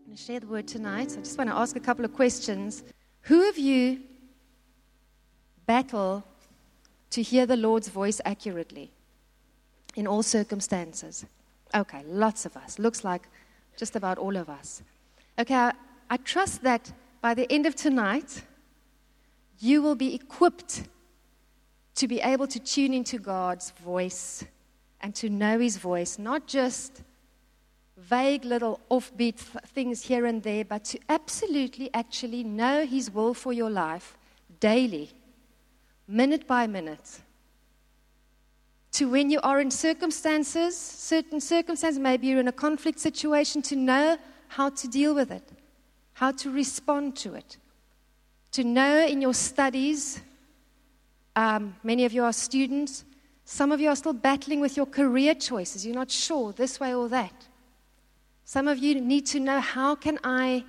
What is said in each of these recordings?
going to share the word tonight. I just want to ask a couple of questions. Who of you battle to hear the Lord's voice accurately in all circumstances? Okay, lots of us. Looks like just about all of us. Okay, I trust that by the end of tonight, you will be equipped to be able to tune into God's voice and to know His voice, not just vague little offbeat things here and there, but to absolutely actually know His will for your life daily, minute by minute. To when you are in certain circumstances, maybe you're in a conflict situation, to know how to deal with it, how to respond to it. To know in your studies, many of you are students, some of you are still battling with your career choices. You're not sure this way or that. Some of you need to know, how can I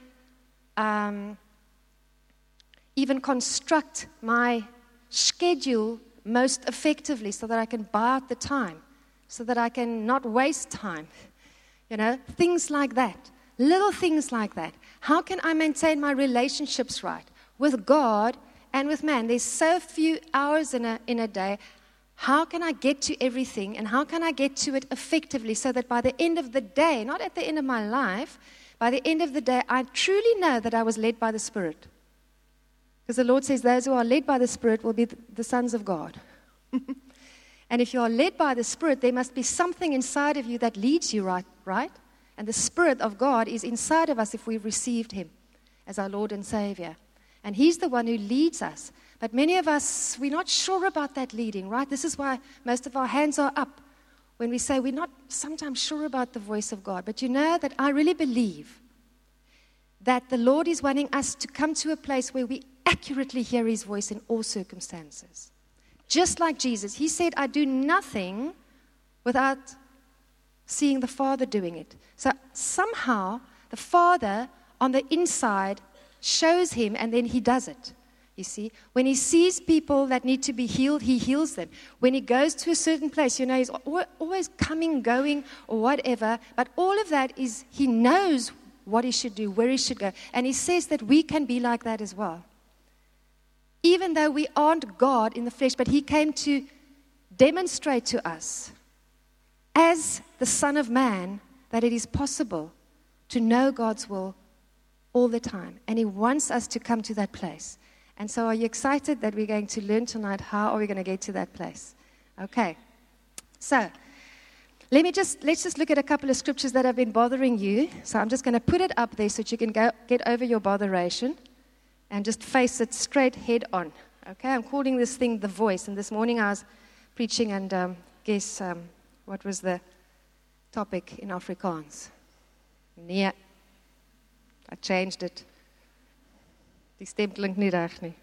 even construct my schedule most effectively so that I can buy out the time, so that I can not waste time. You know, things like that, little things like that. How can I maintain my relationships right with God and with man? There's so few hours in a day. How can I get to everything, and how can I get to it effectively so that by the end of the day, not at the end of my life, by the end of the day, I truly know that I was led by the Spirit. Because the Lord says those who are led by the Spirit will be the sons of God. And if you are led by the Spirit, there must be something inside of you that leads you right? And the Spirit of God is inside of us if we've received Him as our Lord and Savior. And He's the one who leads us. But many of us, we're not sure about that leading, right? This is why most of our hands are up when we say we're not sometimes sure about the voice of God. But you know that I really believe that the Lord is wanting us to come to a place where we accurately hear His voice in all circumstances. Just like Jesus, He said, I do nothing without seeing the Father doing it. So somehow the Father on the inside shows Him, and then He does it. You see, when He sees people that need to be healed, He heals them. When He goes to a certain place, you know, He's always coming, going, or whatever. But all of that is, He knows what He should do, where He should go. And He says that we can be like that as well. Even though we aren't God in the flesh, but He came to demonstrate to us, as the Son of Man, that it is possible to know God's will all the time. And He wants us to come to that place. And so are you excited that we're going to learn tonight? How are we going to get to that place? Okay. So let's just look at a couple of scriptures that have been bothering you. So I'm just going to put it up there so that you can get over your botheration and just face it straight head on. Okay, I'm calling this thing the voice. And this morning I was preaching, and guess what was the topic in Afrikaans? Nee, I changed it. Die stem klink nie reg nie.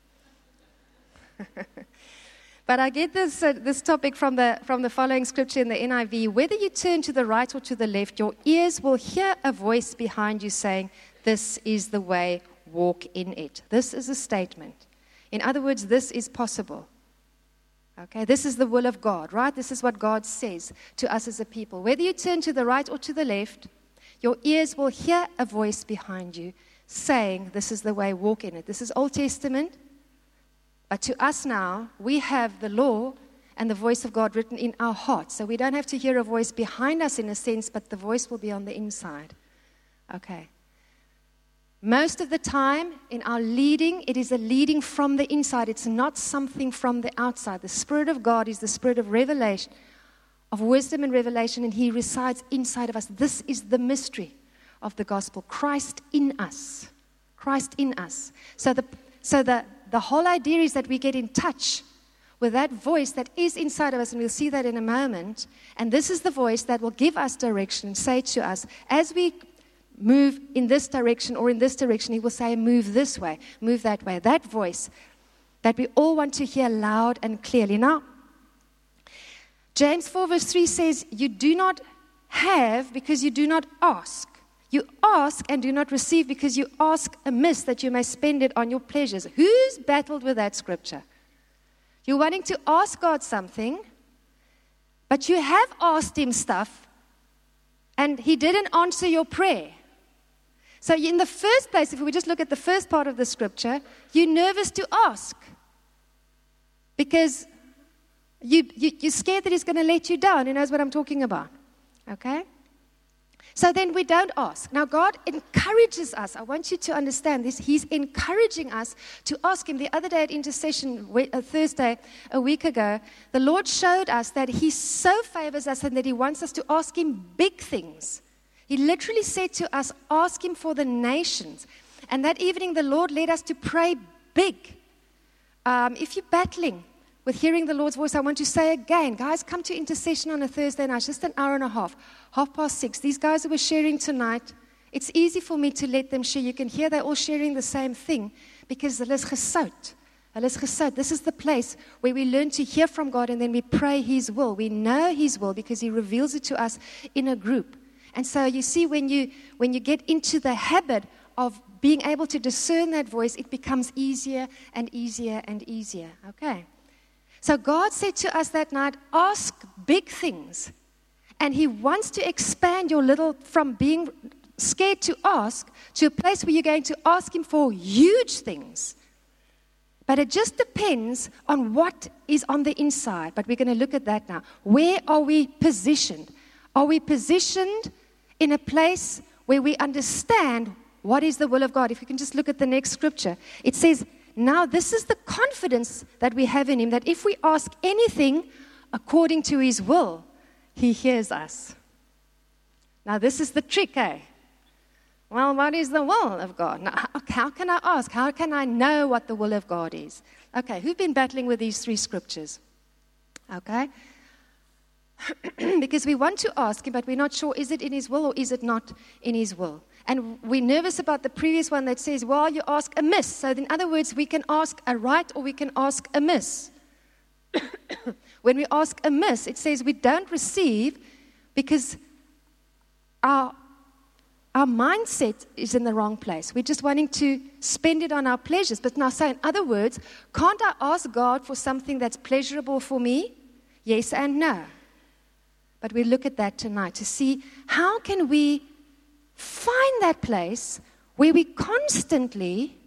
But I get this topic from the following scripture in the NIV. Whether you turn to the right or to the left, your ears will hear a voice behind you saying, this is the way, walk in it. This is a statement. In other words, this is possible. Okay, this is the will of God, right? This is what God says to us as a people. Whether you turn to the right or to the left, your ears will hear a voice behind you saying, this is the way, walk in it. This is Old Testament. But to us now, we have the law and the voice of God written in our hearts. So we don't have to hear a voice behind us in a sense, but the voice will be on the inside. Okay. Most of the time in our leading, it is a leading from the inside. It's not something from the outside. The Spirit of God is the Spirit of revelation, of wisdom and revelation, and He resides inside of us. This is the mystery of the gospel. Christ in us. Christ in us. So the whole idea is that we get in touch with that voice that is inside of us, and we'll see that in a moment. And this is the voice that will give us direction, say to us, as we move in this direction or in this direction, He will say, move this way, move that way. That voice that we all want to hear loud and clearly. Now, James 4 verse 3 says, you do not have because you do not ask. You ask and do not receive because you ask amiss that you may spend it on your pleasures. Who's battled with that scripture? You're wanting to ask God something, but you have asked Him stuff, and He didn't answer your prayer. So in the first place, if we just look at the first part of the scripture, you're nervous to ask because you're scared that he's going to let you down. He knows what I'm talking about. Okay? So then we don't ask. Now God encourages us. I want you to understand this. He's encouraging us to ask him. The other day at intercession, Thursday, a week ago, the Lord showed us that he so favors us and that he wants us to ask him big things. He literally said to us, ask him for the nations. And that evening the Lord led us to pray big. If you're battling with hearing the Lord's voice, I want to say again, guys, come to intercession on a Thursday night, just an hour and a half, 6:30. These guys who were sharing tonight, it's easy for me to let them share. You can hear they're all sharing the same thing because hulle is gesout. Hulle is gesout. This is the place where we learn to hear from God and then we pray his will. We know his will because he reveals it to us in a group. And so you see, when you get into the habit of being able to discern that voice, it becomes easier and easier and easier. Okay. So God said to us that night, ask big things. And he wants to expand your little, from being scared to ask, to a place where you're going to ask him for huge things. But it just depends on what is on the inside. But we're going to look at that now. Where are we positioned? Are we positioned in a place where we understand what is the will of God? If you can just look at the next scripture. It says, now this is the confidence that we have in him, that if we ask anything according to his will, he hears us. Now this is the trick, eh? Well, what is the will of God? Now, how can I ask? How can I know what the will of God is? Okay, who've been battling with these three scriptures? Okay. Because we want to ask him, but we're not sure, is it in his will or is it not in his will? And we're nervous about the previous one that says, well, you ask amiss. So in other words, we can ask aright or we can ask amiss. When we ask amiss, it says we don't receive because our mindset is in the wrong place. We're just wanting to spend it on our pleasures. But now, so in other words, can't I ask God for something that's pleasurable for me? Yes and no. But we look at that tonight to see how can we find that place where we constantly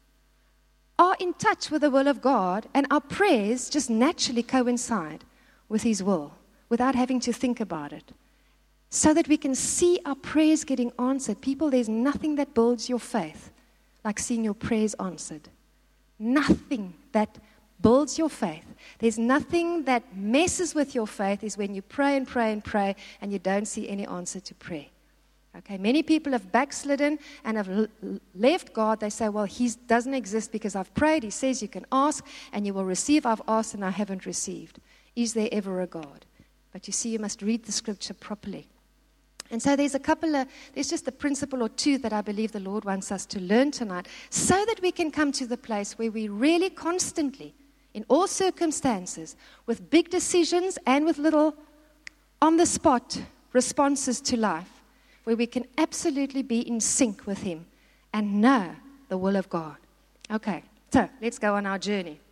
are in touch with the will of God and our prayers just naturally coincide with his will without having to think about it. So that we can see our prayers getting answered. People, there's nothing that builds your faith like seeing your prayers answered. Nothing that builds your faith. There's nothing that messes with your faith is when you pray and pray and pray and you don't see any answer to prayer. Okay, many people have backslidden and have left God. They say, well, he doesn't exist because I've prayed. He says you can ask and you will receive. I've asked and I haven't received. Is there ever a God? But you see, you must read the scripture properly. And so there's just a principle or two that I believe the Lord wants us to learn tonight so that we can come to the place where we really constantly, in all circumstances, with big decisions and with little on-the-spot responses to life, where we can absolutely be in sync with him and know the will of God. Okay, so let's go on our journey.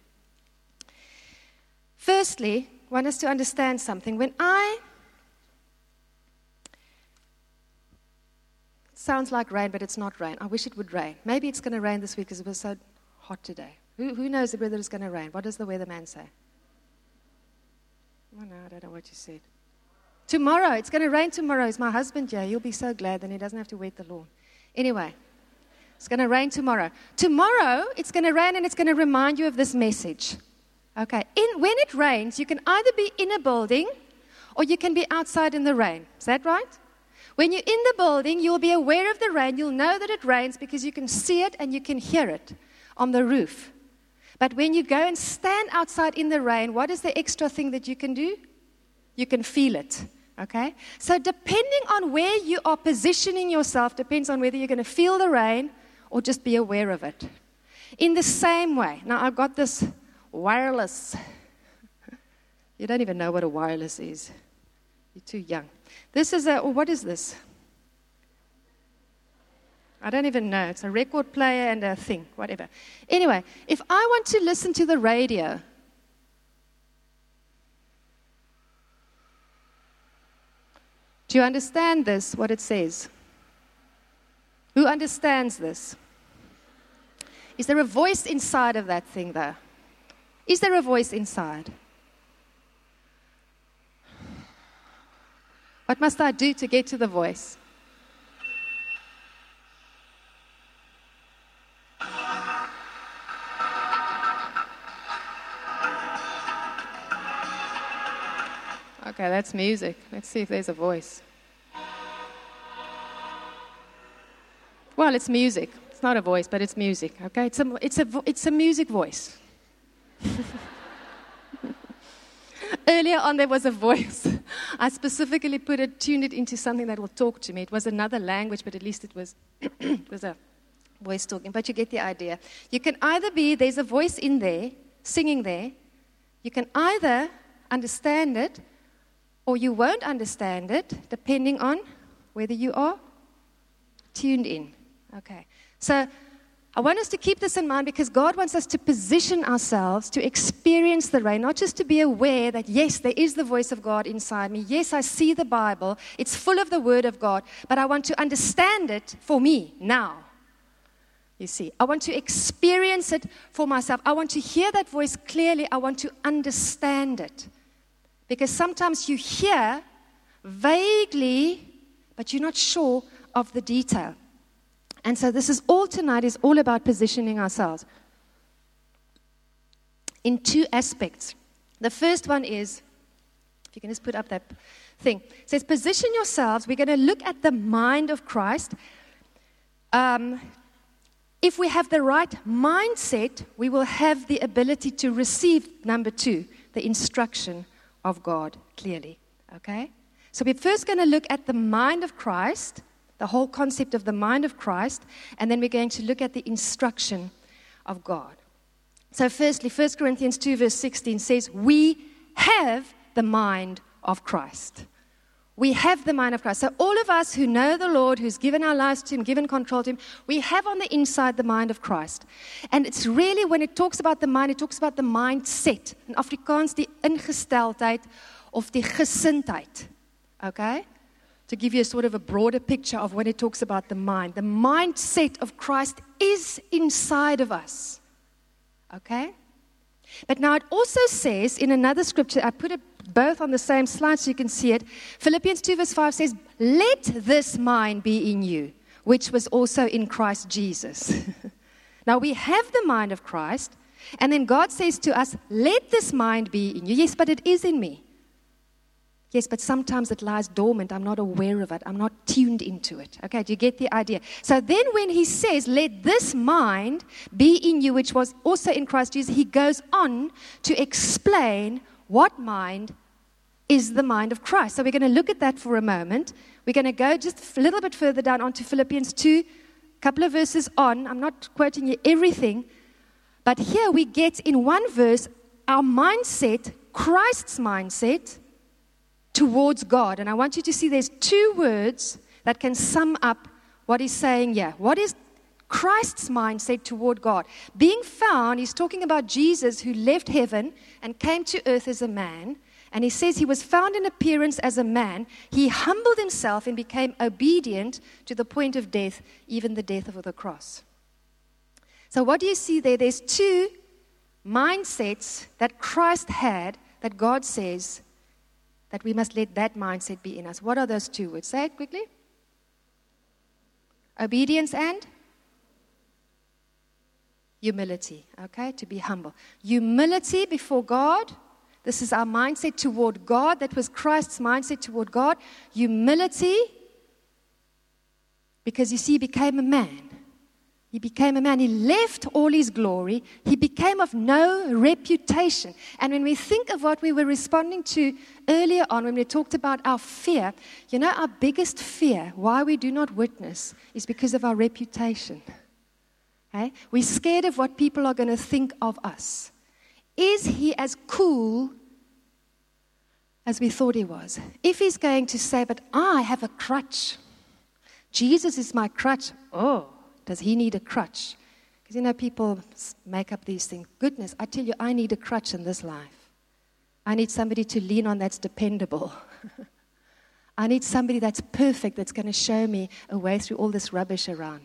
Firstly, I want us to understand something. Sounds like rain, but it's not rain. I wish it would rain. Maybe it's going to rain this week because it was so hot today. Who knows whether it's going to rain? What does the weatherman say? Oh, no, I don't know what you said. Tomorrow. It's going to rain tomorrow. Is my husband here? He'll be so glad then he doesn't have to wet the lawn. Anyway, it's going to rain tomorrow. Tomorrow, it's going to rain and it's going to remind you of this message. Okay. When it rains, you can either be in a building or you can be outside in the rain. Is that right? When you're in the building, you'll be aware of the rain. You'll know that it rains because you can see it and you can hear it on the roof. But when you go and stand outside in the rain, what is the extra thing that you can do? You can feel it. Okay? So depending on where you are positioning yourself depends on whether you're going to feel the rain or just be aware of it. In the same way, now I've got this wireless. You don't even know what a wireless is. You're too young. This is what is this? I don't even know. It's a record player and a thing, whatever. Anyway, if I want to listen to the radio, do you understand this, what it says? Who understands this? Is there a voice inside of that thing, though? Is there a voice inside? What must I do to get to the voice? Okay, that's music. Let's see if there's a voice. Well, it's music. It's not a voice, but it's music. Okay, it's a music voice. Earlier on, there was a voice. I specifically tuned it into something that will talk to me. It was another language, but at least it was it was a voice talking. But you get the idea. You can either there's a voice in there, singing there. You can either understand it, or you won't understand it, depending on whether you are tuned in. Okay. So I want us to keep this in mind because God wants us to position ourselves to experience the rain, not just to be aware that, yes, there is the voice of God inside me. Yes, I see the Bible. It's full of the Word of God. But I want to understand it for me now. You see, I want to experience it for myself. I want to hear that voice clearly. I want to understand it. Because sometimes you hear vaguely, but you're not sure of the detail. And so this is all tonight is all about positioning ourselves in two aspects. The first one is, if you can just put up that thing, it says position yourselves. We're going to look at the mind of Christ. If we have the right mindset, we will have the ability to receive, number 2, the instruction of God clearly. Okay? So we're first going to look at the mind of Christ, the whole concept of the mind of Christ, and then we're going to look at the instruction of God. So firstly, 1 Corinthians 2 verse 16 says, we have the mind of Christ. We have the mind of Christ. So all of us who know the Lord, who's given our lives to Him, given control to Him, we have on the inside the mind of Christ. And it's really, when it talks about the mind, it talks about the mindset. In Afrikaans, die ingesteldheid of die gesindheid. Okay? To give you a sort of a broader picture of when it talks about the mind. The mindset of Christ is inside of us. Okay? But now it also says in another scripture, I put it both on the same slide so you can see it. Philippians 2 verse 5 says, let this mind be in you, which was also in Christ Jesus. Now we have the mind of Christ, and then God says to us, let this mind be in you. Yes, but it is in me. Yes, but sometimes it lies dormant. I'm not aware of it. I'm not tuned into it. Okay, do you get the idea? So then when he says, let this mind be in you, which was also in Christ Jesus, he goes on to explain what mind is the mind of Christ. So we're going to look at that for a moment. We're going to go just a little bit further down onto Philippians 2, a couple of verses on. I'm not quoting you everything. But here we get in one verse our mindset, Christ's mindset, towards God. And I want you to see there's 2 words that can sum up what he's saying here. What is Christ's mindset toward God? Being found, he's talking about Jesus who left heaven and came to earth as a man. And he says he was found in appearance as a man. He humbled himself and became obedient to the point of death, even the death of the cross. So what do you see there? There's 2 mindsets that Christ had that God says that we must let that mindset be in us. What are those 2 words? Say it quickly. Obedience and humility. Okay, to be humble. Humility before God. This is our mindset toward God. That was Christ's mindset toward God. Humility, because you see, he became a man. He became a man. He left all his glory. He became of no reputation. And when we think of what we were responding to earlier on, when we talked about our fear, you know, our biggest fear, why we do not witness, is because of our reputation. Okay? We're scared of what people are going to think of us. Is he as cool as we thought he was? If he's going to say, but I have a crutch. Jesus is my crutch. Oh. Does he need a crutch? Because, you know, people make up these things. Goodness, I tell you, I need a crutch in this life. I need somebody to lean on that's dependable. I need somebody that's perfect, that's going to show me a way through all this rubbish around me.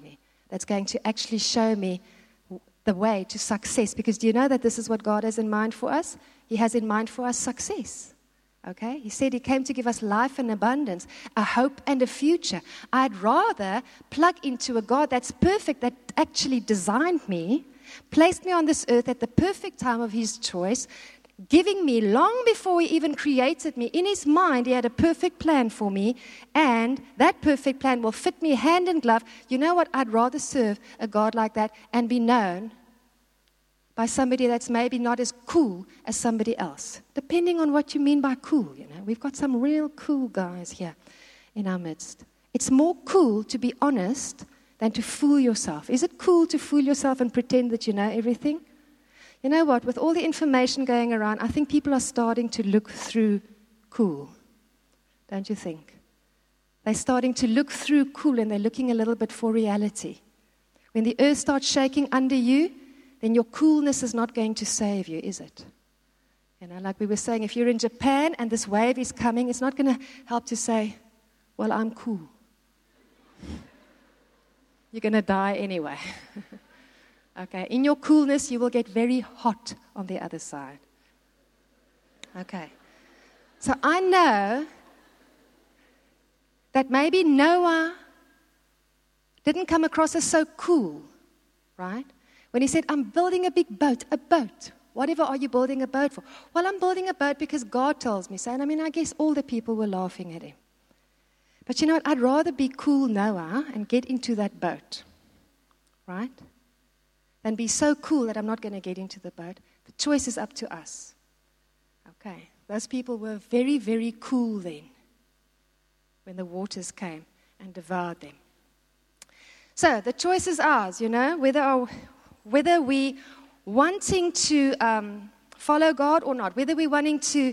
that's going to actually show me the way to success. Because do you know that this is what God has in mind for us? He has in mind for us success. Okay? He said He came to give us life and abundance, a hope and a future. I'd rather plug into a God that's perfect, that actually designed me, placed me on this earth at the perfect time of His choice, giving me long before He even created me. In His mind, He had a perfect plan for me, and that perfect plan will fit me hand in glove. You know what? I'd rather serve a God like that and be known by somebody that's maybe not as cool as somebody else, depending on what you mean by cool. You know, we've got some real cool guys here in our midst. It's more cool to be honest than to fool yourself. Is it cool to fool yourself and pretend that you know everything? You know what? With all the information going around, I think people are starting to look through cool. Don't you think? They're starting to look through cool, and they're looking a little bit for reality. When the earth starts shaking under you, then your coolness is not going to save you, is it? You know, like we were saying, if you're in Japan and this wave is coming, it's not going to help to say, well, I'm cool. You're going to die anyway. Okay, in your coolness, you will get very hot on the other side. Okay, so I know that maybe Noah didn't come across as so cool, right? When he said, I'm building a big boat, a boat. Whatever are you building a boat for? Well, I'm building a boat because God tells me so. And I mean, I guess all the people were laughing at him. But you know what? I'd rather be cool Noah and get into that boat, right? Than be so cool that I'm not going to get into the boat. The choice is up to us. Okay, those people were very, very cool then when the waters came and devoured them. So the choice is ours, you know, whether we wanting to follow God or not, whether we're wanting to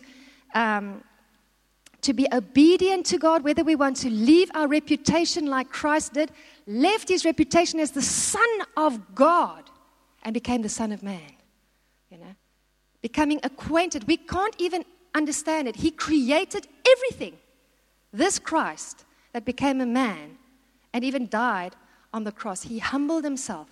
be obedient to God, whether we want to leave our reputation like Christ did, left His reputation as the Son of God, and became the Son of Man, you know, becoming acquainted. We can't even understand it. He created everything. This Christ that became a man and even died on the cross, He humbled Himself.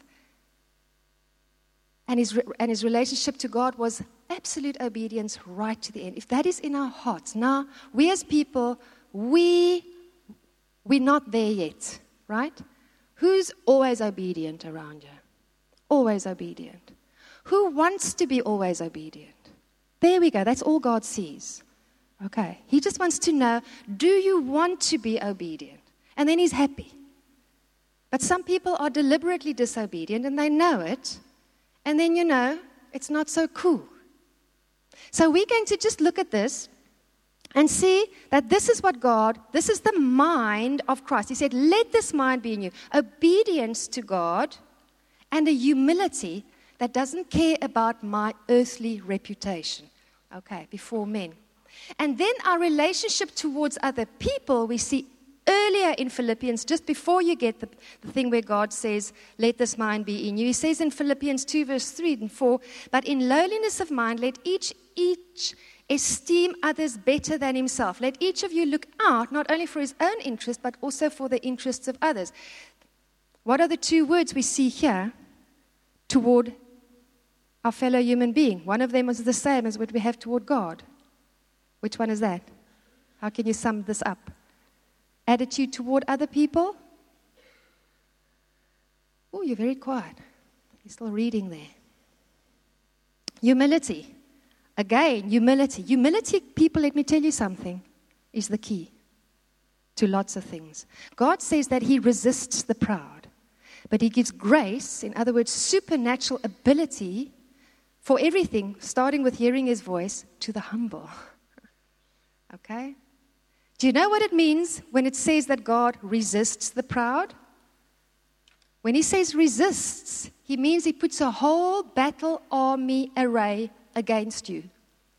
And his relationship to God was absolute obedience right to the end. If that is in our hearts, now, we as people, we're not there yet, right? Who's always obedient around you? Always obedient. Who wants to be always obedient? There we go. That's all God sees. Okay. He just wants to know, do you want to be obedient? And then He's happy. But some people are deliberately disobedient and they know it. And then, you know, it's not so cool. So we're going to just look at this and see that this is the mind of Christ. He said, let this mind be in you. Obedience to God and a humility that doesn't care about my earthly reputation, okay, before men. And then our relationship towards other people, we see earlier in Philippians, just before you get the thing where God says, let this mind be in you. He says in Philippians 2, verse 3 and 4, but in lowliness of mind, let each esteem others better than himself. Let each of you look out, not only for his own interest, but also for the interests of others. What are the two words we see here toward our fellow human being? One of them is the same as what we have toward God. Which one is that? How can you sum this up? Attitude toward other people? Oh, you're very quiet. You're still reading there. Humility. Again, humility. Humility, people, let me tell you something, is the key to lots of things. God says that He resists the proud, but He gives grace, in other words, supernatural ability for everything, starting with hearing His voice, to the humble. Okay? Do you know what it means when it says that God resists the proud? When He says resists, He means He puts a whole battle army array against you.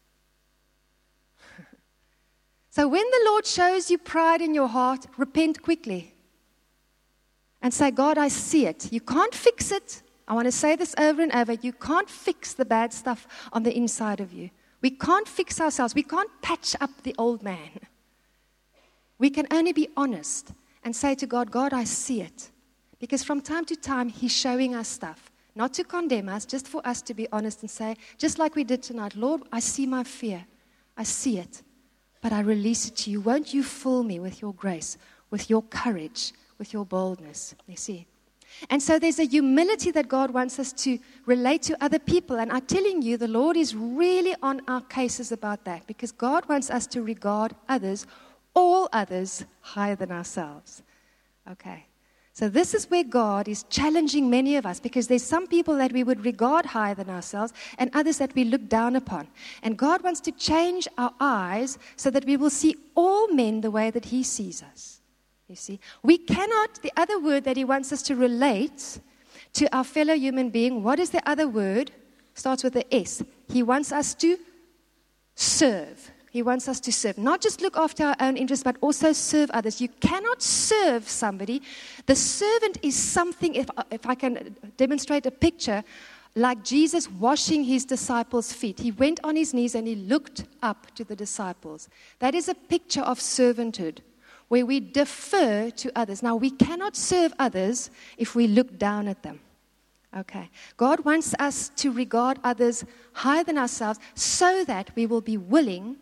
So when the Lord shows you pride in your heart, repent quickly and say, God, I see it. You can't fix it. I want to say this over and over. You can't fix the bad stuff on the inside of you. We can't fix ourselves. We can't patch up the old man. We can only be honest and say to God, God, I see it. Because from time to time, He's showing us stuff. Not to condemn us, just for us to be honest and say, just like we did tonight, Lord, I see my fear. I see it. But I release it to you. Won't you fill me with your grace, with your courage, with your boldness? You see? And so there's a humility that God wants us to relate to other people. And I'm telling you, the Lord is really on our cases about that. Because God wants us to regard others, all others, higher than ourselves. Okay. So this is where God is challenging many of us, because there's some people that we would regard higher than ourselves and others that we look down upon. And God wants to change our eyes so that we will see all men the way that He sees us. You see, we cannot, the other word that He wants us to relate to our fellow human being, what is the other word? Starts with the S. He wants us to serve. He wants us to serve. Not just look after our own interests, but also serve others. You cannot serve somebody. The servant is something, if I can demonstrate a picture, like Jesus washing His disciples' feet. He went on His knees and He looked up to the disciples. That is a picture of servanthood, where we defer to others. Now, we cannot serve others if we look down at them. Okay. God wants us to regard others higher than ourselves so that we will be willing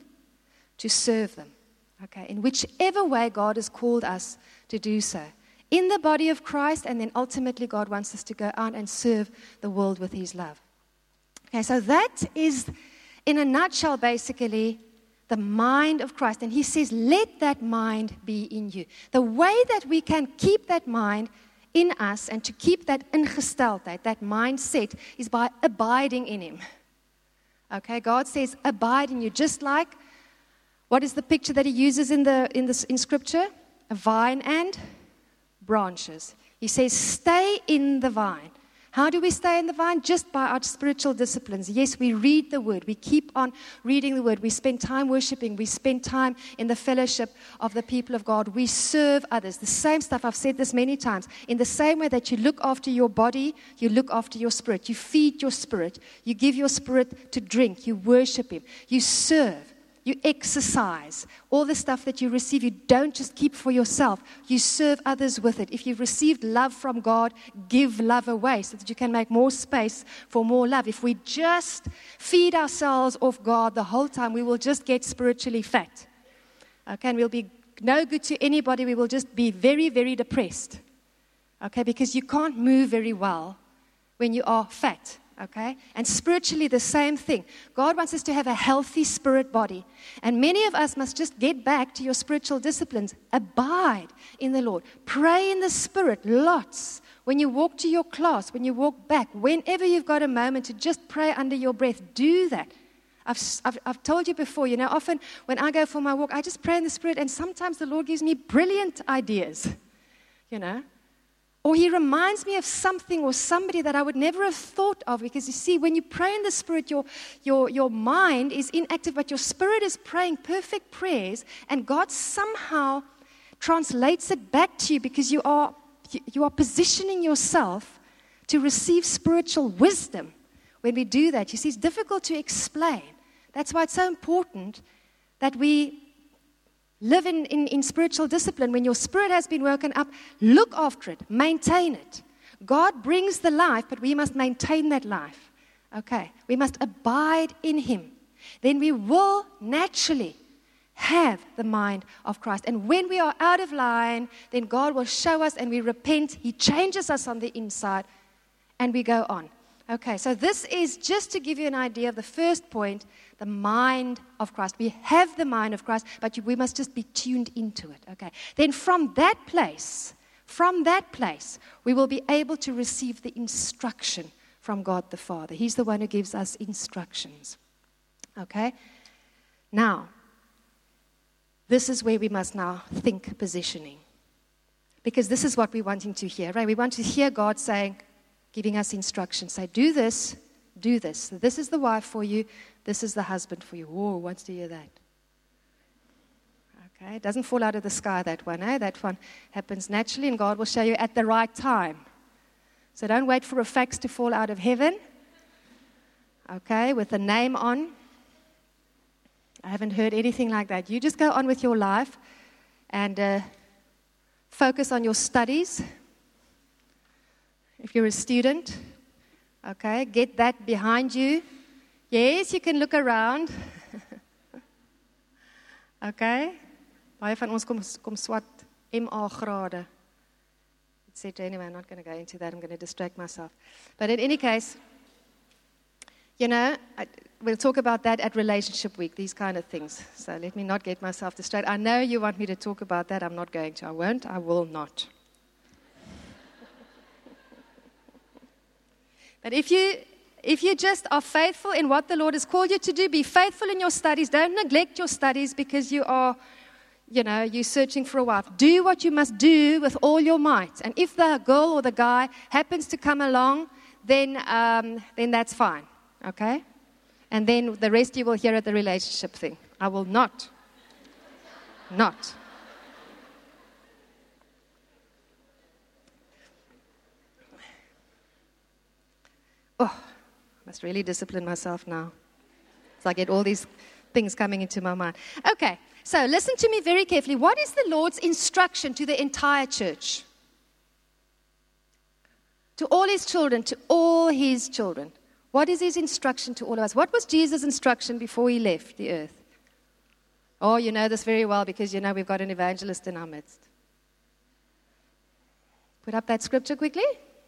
to serve them. Okay. In whichever way God has called us to do so. In the body of Christ, and then ultimately God wants us to go out and serve the world with His love. Okay, so that is, in a nutshell, basically, the mind of Christ. And He says, let that mind be in you. The way that we can keep that mind in us and to keep that ingesteldheid, that mindset, is by abiding in Him. Okay, God says, abide in you. Just like, what is the picture that He uses in Scripture? A vine and branches. He says, stay in the vine. How do we stay in the vine? Just by our spiritual disciplines. Yes, we read the Word. We keep on reading the Word. We spend time worshiping. We spend time in the fellowship of the people of God. We serve others. The same stuff, I've said this many times. In the same way that you look after your body, you look after your spirit. You feed your spirit. You give your spirit to drink. You worship Him. You serve. You exercise. All the stuff that you receive, you don't just keep for yourself. You serve others with it. If you've received love from God, give love away so that you can make more space for more love. If we just feed ourselves off God the whole time, we will just get spiritually fat. Okay, and we'll be no good to anybody. We will just be very, very depressed. Okay, because you can't move very well when you are fat. Okay? And spiritually, the same thing. God wants us to have a healthy spirit body. And many of us must just get back to your spiritual disciplines. Abide in the Lord. Pray in the Spirit, lots. When you walk to your class, when you walk back, whenever you've got a moment to just pray under your breath, do that. I've told you before, often when I go for my walk, I just pray in the Spirit, and sometimes the Lord gives me brilliant ideas, Or He reminds me of something or somebody that I would never have thought of. Because you see, when you pray in the Spirit, your mind is inactive, but your spirit is praying perfect prayers, and God somehow translates it back to you because you are positioning yourself to receive spiritual wisdom. When we do that, you see, it's difficult to explain. That's why it's so important that we live in spiritual discipline. When your spirit has been woken up, look after it, maintain it. God brings the life, but we must maintain that life. Okay, we must abide in Him. Then we will naturally have the mind of Christ. And when we are out of line, then God will show us and we repent. He changes us on the inside and we go on. Okay, so this is just to give you an idea of the first point, the mind of Christ. We have the mind of Christ, but we must just be tuned into it. Okay, then from that place, we will be able to receive the instruction from God the Father. He's the one who gives us instructions. Okay, now, this is where we must now think positioning. Because this is what we're wanting to hear, right? We want to hear God saying, giving us instructions. Say, do this, do this. So this is the wife for you. This is the husband for you. Whoa, who wants to hear that? Okay, it doesn't fall out of the sky, that one. That one happens naturally, and God will show you at the right time. So don't wait for a fax to fall out of heaven. Okay, with a name on. I haven't heard anything like that. You just go on with your life and focus on your studies. If you're a student, okay, get that behind you. Yes, you can look around. Okay? Baie van ons kom swat MA grade. Etc. Anyway, I'm not going to go into that. I'm going to distract myself. But in any case, we'll talk about that at Relationship Week, these kind of things. So let me not get myself distracted. I know you want me to talk about that. I'm not going to. I won't. I will not. But if you just are faithful in what the Lord has called you to do, be faithful in your studies. Don't neglect your studies because you are, you're searching for a wife. Do what you must do with all your might. And if the girl or the guy happens to come along, then that's fine. Okay? And then the rest you will hear at the relationship thing. I will not. Oh, I must really discipline myself now. So I get all these things coming into my mind. Okay, so listen to me very carefully. What is the Lord's instruction to the entire church? To all his children, What is his instruction to all of us? What was Jesus' instruction before he left the earth? Oh, you know this very well because we've got an evangelist in our midst. Put up that scripture quickly.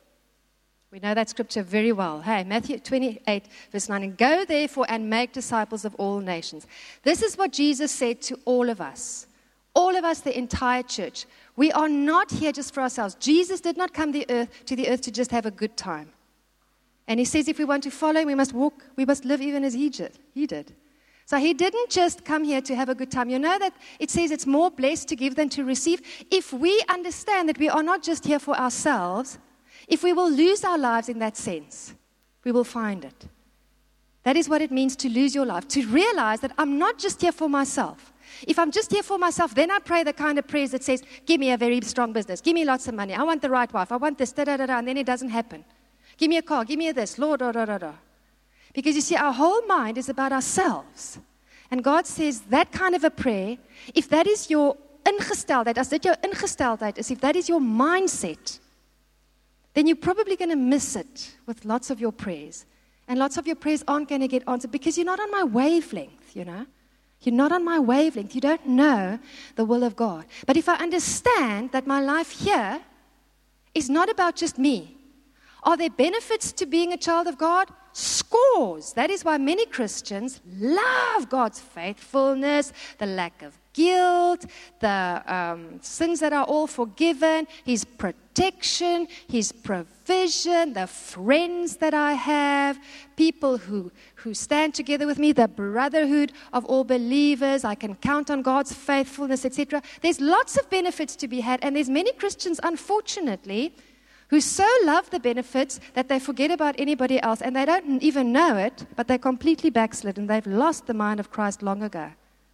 We know that scripture very well. Hey, Matthew 28, verse 9. And go therefore and make disciples of all nations. This is what Jesus said to all of us. All of us, the entire church. We are not here just for ourselves. Jesus did not come to the earth to just have a good time. And he says if we want to follow him, we must walk, we must live even as he did. So he didn't just come here to have a good time. You know that it says it's more blessed to give than to receive. If we understand that we are not just here for ourselves, if we will lose our lives in that sense, we will find it. That is what it means to lose your life, to realize that I'm not just here for myself. If I'm just here for myself, then I pray the kind of prayers that says, give me a very strong business, give me lots of money, I want the right wife, I want this, da-da-da-da, and then it doesn't happen. Give me a car, give me this, Lord, da-da-da-da. Because you see, our whole mind is about ourselves. And God says that kind of a prayer, if that is your ingesteldheid, as dit jou ingesteldheid is, if that is your mindset, then you're probably going to miss it with lots of your prayers. And lots of your prayers aren't going to get answered because you're not on my wavelength, You're not on my wavelength. You don't know the will of God. But if I understand that my life here is not about just me, are there benefits to being a child of God? Scores. That is why many Christians love God's faithfulness, the lack of guilt, the sins that are all forgiven, his protection, his provision, the friends that I have, people who stand together with me, the brotherhood of all believers. I can count on God's faithfulness, etc. There's lots of benefits to be had, and there's many Christians, unfortunately, who so love the benefits that they forget about anybody else, and they don't even know it, but they're completely backslidden. They've lost the mind of Christ long ago.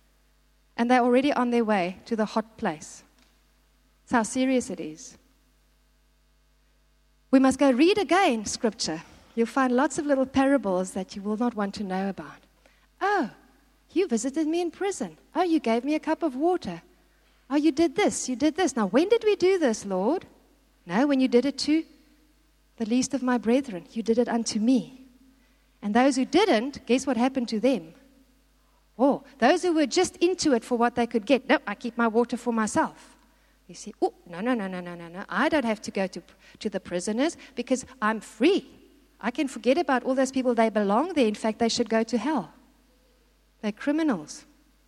And they're already on their way to the hot place. That's how serious it is. We must go read again Scripture. You'll find lots of little parables that you will not want to know about. Oh, you visited me in prison. Oh, you gave me a cup of water. Oh, you did this, you did this. Now, when did we do this, Lord? No, when you did it to the least of my brethren, you did it unto me. And those who didn't, guess what happened to them? Oh, those who were just into it for what they could get. No, I keep my water for myself. You see, oh, no. I don't have to go to the prisoners because I'm free. I can forget about all those people. They belong there. In fact, they should go to hell. They're criminals.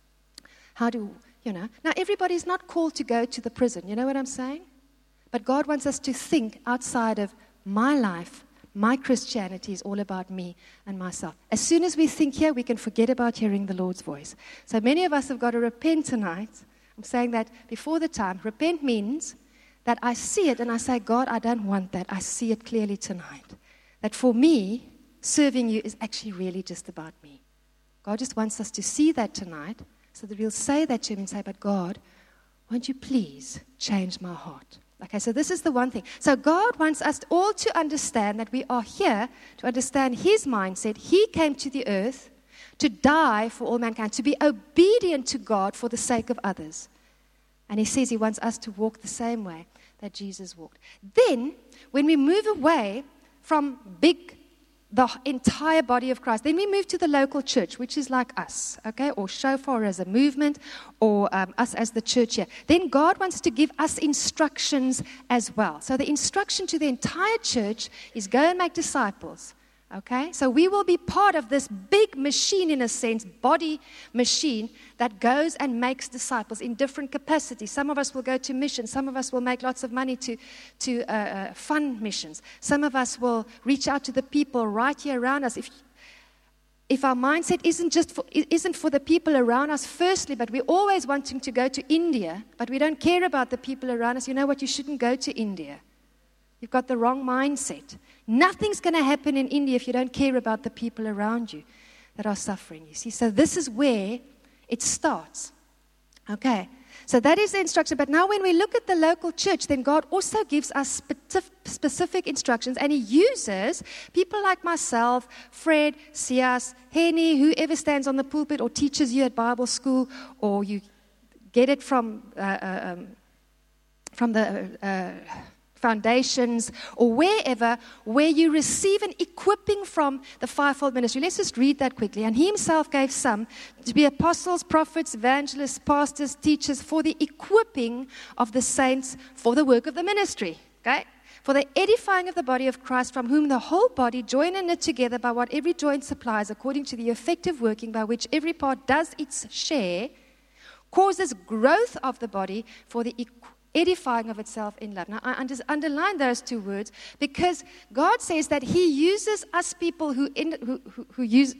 Now everybody's not called to go to the prison. You know what I'm saying? But God wants us to think outside of my life. My Christianity is all about me and myself. As soon as we think here, we can forget about hearing the Lord's voice. So many of us have got to repent tonight. I'm saying that before the time. Repent means that I see it and I say, God, I don't want that. I see it clearly tonight. That for me, serving you is actually really just about me. God just wants us to see that tonight so that we'll say that to him and say, but God, won't you please change my heart? Okay, so this is the one thing. So God wants us all to understand that we are here to understand his mindset. He came to the earth to die for all mankind, to be obedient to God for the sake of others. And he says he wants us to walk the same way. that Jesus walked. Then, when we move away from the entire body of Christ, then we move to the local church, which is like us, okay, or Shofar as a movement, or us as the church here. Then God wants to give us instructions as well. So the instruction to the entire church is go and make disciples. Okay, so we will be part of this big machine, in a sense, body machine that goes and makes disciples in different capacities. Some of us will go to missions. Some of us will make lots of money to fund missions. Some of us will reach out to the people right here around us. If our mindset isn't for the people around us, firstly, but we're always wanting to go to India, but we don't care about the people around us, you know what? You shouldn't go to India. You've got the wrong mindset. Nothing's going to happen in India if you don't care about the people around you that are suffering, you see. So this is where it starts. Okay, so that is the instruction. But now when we look at the local church, then God also gives us specific instructions. And He uses people like myself, Fred, Sias, Henny, whoever stands on the pulpit or teaches you at Bible school, or you get it from the foundations, or wherever, where you receive an equipping from the fivefold ministry. Let's just read that quickly. And He Himself gave some to be apostles, prophets, evangelists, pastors, teachers, for the equipping of the saints for the work of the ministry. Okay? For the edifying of the body of Christ, from whom the whole body, joined and knit together by what every joint supplies, according to the effective working by which every part does its share, causes growth of the body for the edifying of itself in love. Now, I underline those two words because God says that He uses us people who use,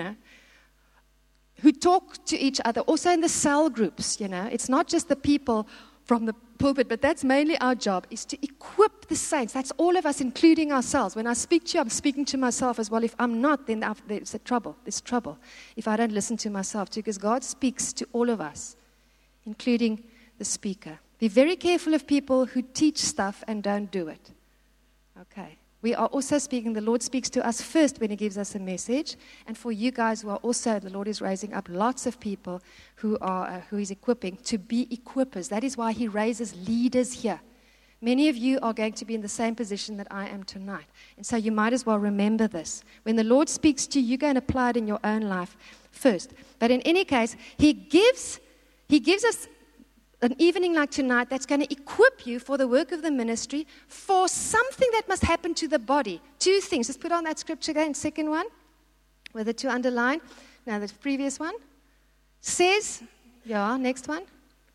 who talk to each other, also in the cell groups, It's not just the people from the pulpit, but that's mainly our job, is to equip the saints. That's all of us, including ourselves. When I speak to you, I'm speaking to myself as well. If I'm not, then there's trouble. There's trouble if I don't listen to myself too, because God speaks to all of us, including the speaker. Be very careful of people who teach stuff and don't do it. Okay. We are also speaking, the Lord speaks to us first when He gives us a message. And for you guys who are also, the Lord is raising up lots of people who He's equipping to be equippers. That is why He raises leaders here. Many of you are going to be in the same position that I am tonight. And so you might as well remember this. When the Lord speaks to you, you go and apply it in your own life first. But in any case, He gives us an evening like tonight that's going to equip you for the work of the ministry, for something that must happen to the body. Two things. Let's put on that scripture again, second one, with the two underlined. Now, the previous one says, next one.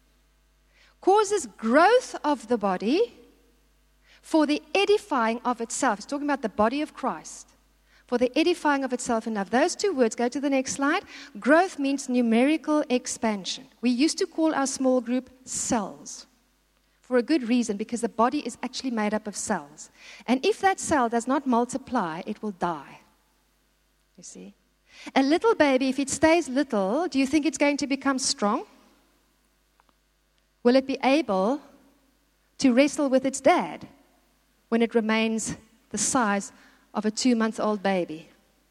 Causes growth of the body for the edifying of itself. It's talking about the body of Christ. For the edifying of itself in love. Those two words, go to the next slide. Growth means numerical expansion. We used to call our small group cells for a good reason, because the body is actually made up of cells. And if that cell does not multiply, it will die. You see? A little baby, if it stays little, do you think it's going to become strong? Will it be able to wrestle with its dad when it remains the size of a 2-month-old baby?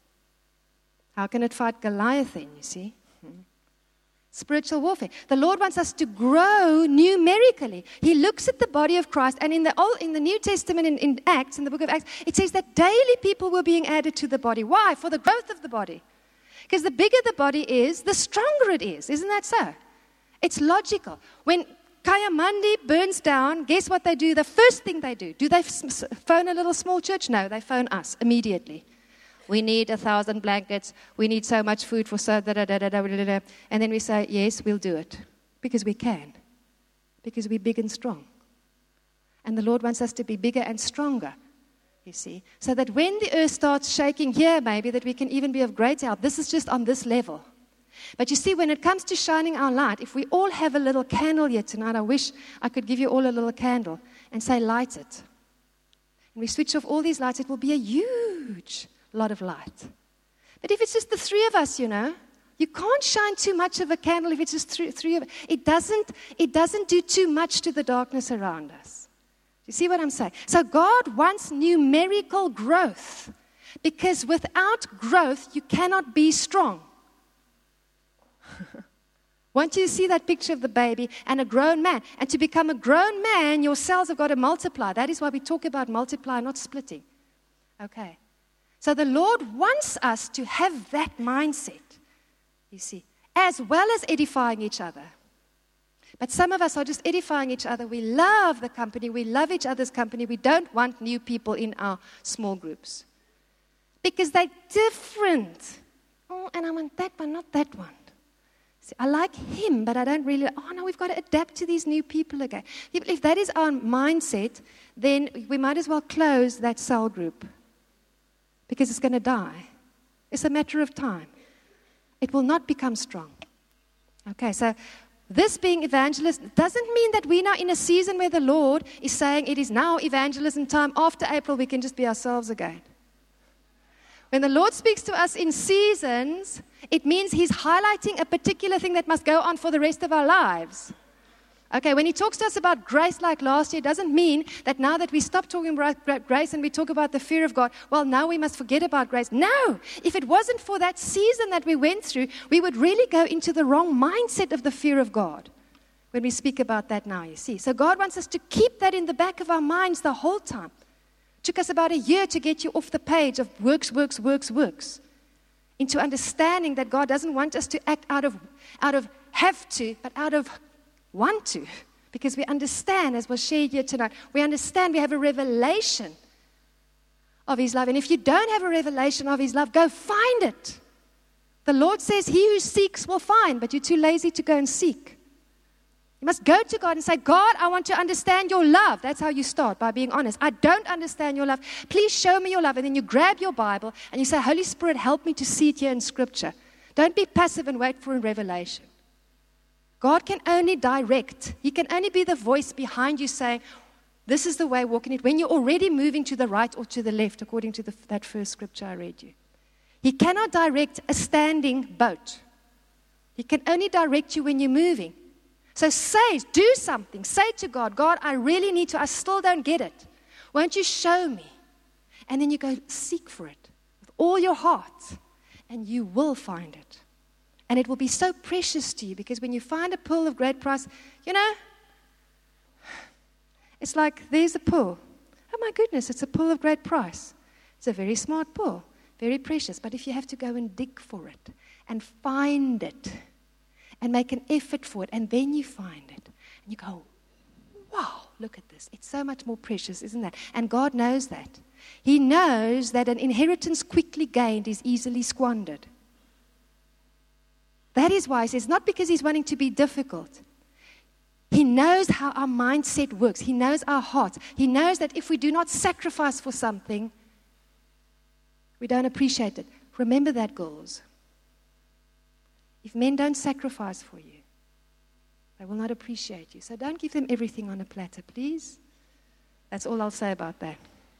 How can it fight Goliath then, you see? Spiritual warfare. The Lord wants us to grow numerically. He looks at the body of Christ, and in the New Testament, in Acts, in the book of Acts, it says that daily people were being added to the body. Why? For the growth of the body. Because the bigger the body is, the stronger it is. Isn't that so? It's logical. When Kayamandi burns down, guess what they do? The first thing they do they phone a little small church? No, they phone us immediately. We need 1,000 blankets. We need so much food for so da-da-da-da-da-da-da. And then we say, yes, we'll do it. Because we can. Because we're big and strong. And the Lord wants us to be bigger and stronger, you see. So that when the earth starts shaking here, maybe, that we can even be of great help. This is just on this level. But you see, when it comes to shining our light, if we all have a little candle here tonight, I wish I could give you all a little candle and say, light it. And we switch off all these lights, it will be a huge lot of light. But if it's just the three of us, you can't shine too much of a candle if it's just three of us. It doesn't do too much to the darkness around us. Do you see what I'm saying? So God wants numerical growth, because without growth, you cannot be strong. Want you to see that picture of the baby and a grown man. And to become a grown man, your cells have got to multiply. That is why we talk about multiply, not splitting. Okay. So the Lord wants us to have that mindset, you see, as well as edifying each other. But some of us are just edifying each other. We love the company. We love each other's company. We don't want new people in our small groups. Because they're different. Oh, and I want that one, not that one. See, I like him, but I don't really, no, we've got to adapt to these new people again. If that is our mindset, then we might as well close that cell group. Because it's going to die. It's a matter of time. It will not become strong. Okay, so this being evangelist doesn't mean that we're now in a season where the Lord is saying it is now evangelism time. After April, we can just be ourselves again. When the Lord speaks to us in seasons, it means He's highlighting a particular thing that must go on for the rest of our lives. Okay, when He talks to us about grace like last year, it doesn't mean that now that we stop talking about grace and we talk about the fear of God, well, now we must forget about grace. No! If it wasn't for that season that we went through, we would really go into the wrong mindset of the fear of God when we speak about that now, you see. So God wants us to keep that in the back of our minds the whole time. Took us about a year to get you off the page of works, into understanding that God doesn't want us to act out of have to, but out of want to. Because we understand, as was shared here tonight, we understand we have a revelation of His love. And if you don't have a revelation of His love, go find it. The Lord says, he who seeks will find, but you're too lazy to go and seek. You must go to God and say, God, I want to understand your love. That's how you start, by being honest. I don't understand your love. Please show me your love. And then you grab your Bible and you say, Holy Spirit, help me to see it here in Scripture. Don't be passive and wait for a revelation. God can only direct. He can only be the voice behind you saying, this is the way, walk in it, when you're already moving to the right or to the left, according to that first scripture I read you. He cannot direct a standing boat. He can only direct you when you're moving. So do something. Say to God, God, I really need to. I still don't get it. Won't you show me? And then you go seek for it with all your heart, and you will find it. And it will be so precious to you, because when you find a pearl of great price, it's like there's a pearl. Oh my goodness, it's a pearl of great price. It's a very smart pearl, very precious. But if you have to go and dig for it and find it, and make an effort for it, and then you find it, and you go, wow, look at this. It's so much more precious, isn't that? And God knows that. He knows that an inheritance quickly gained is easily squandered. That is why He says, not because He's wanting to be difficult. He knows how our mindset works. He knows our hearts. He knows that if we do not sacrifice for something, we don't appreciate it. Remember that, girls. If men don't sacrifice for you, they will not appreciate you. So don't give them everything on a platter, please. That's all I'll say about that.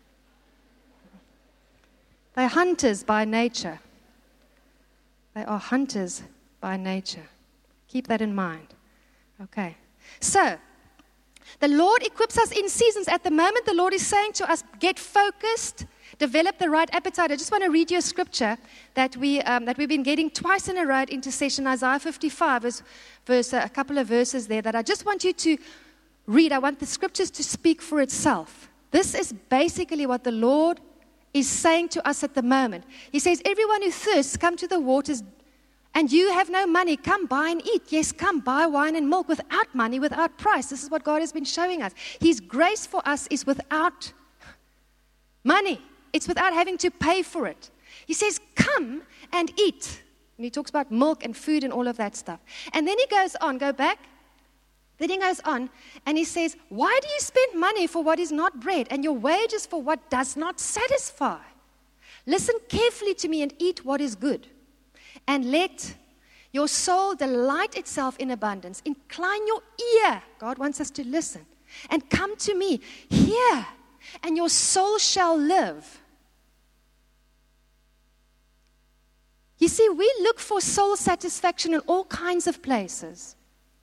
They're hunters by nature. They are hunters by nature. Keep that in mind. Okay. So, the Lord equips us in seasons. At the moment, the Lord is saying to us, get focused, develop the right appetite. I just want to read you a scripture that we've been getting twice in a row at intercession, Isaiah 55, a couple of verses there that I just want you to read. I want the scriptures to speak for itself. This is basically what the Lord is saying to us at the moment. He says, everyone who thirsts, come to the waters, and you have no money, come buy and eat. Yes, come buy wine and milk without money, without price. This is what God has been showing us. His grace for us is without money. It's without having to pay for it. He says, come and eat. And He talks about milk and food and all of that stuff. And then He goes on, go back. Then He goes on and He says, why do you spend money for what is not bread and your wages for what does not satisfy? Listen carefully to me and eat what is good. And let your soul delight itself in abundance. Incline your ear. God wants us to listen. And come to me. Hear, and your soul shall live. You see, we look for soul satisfaction in all kinds of places.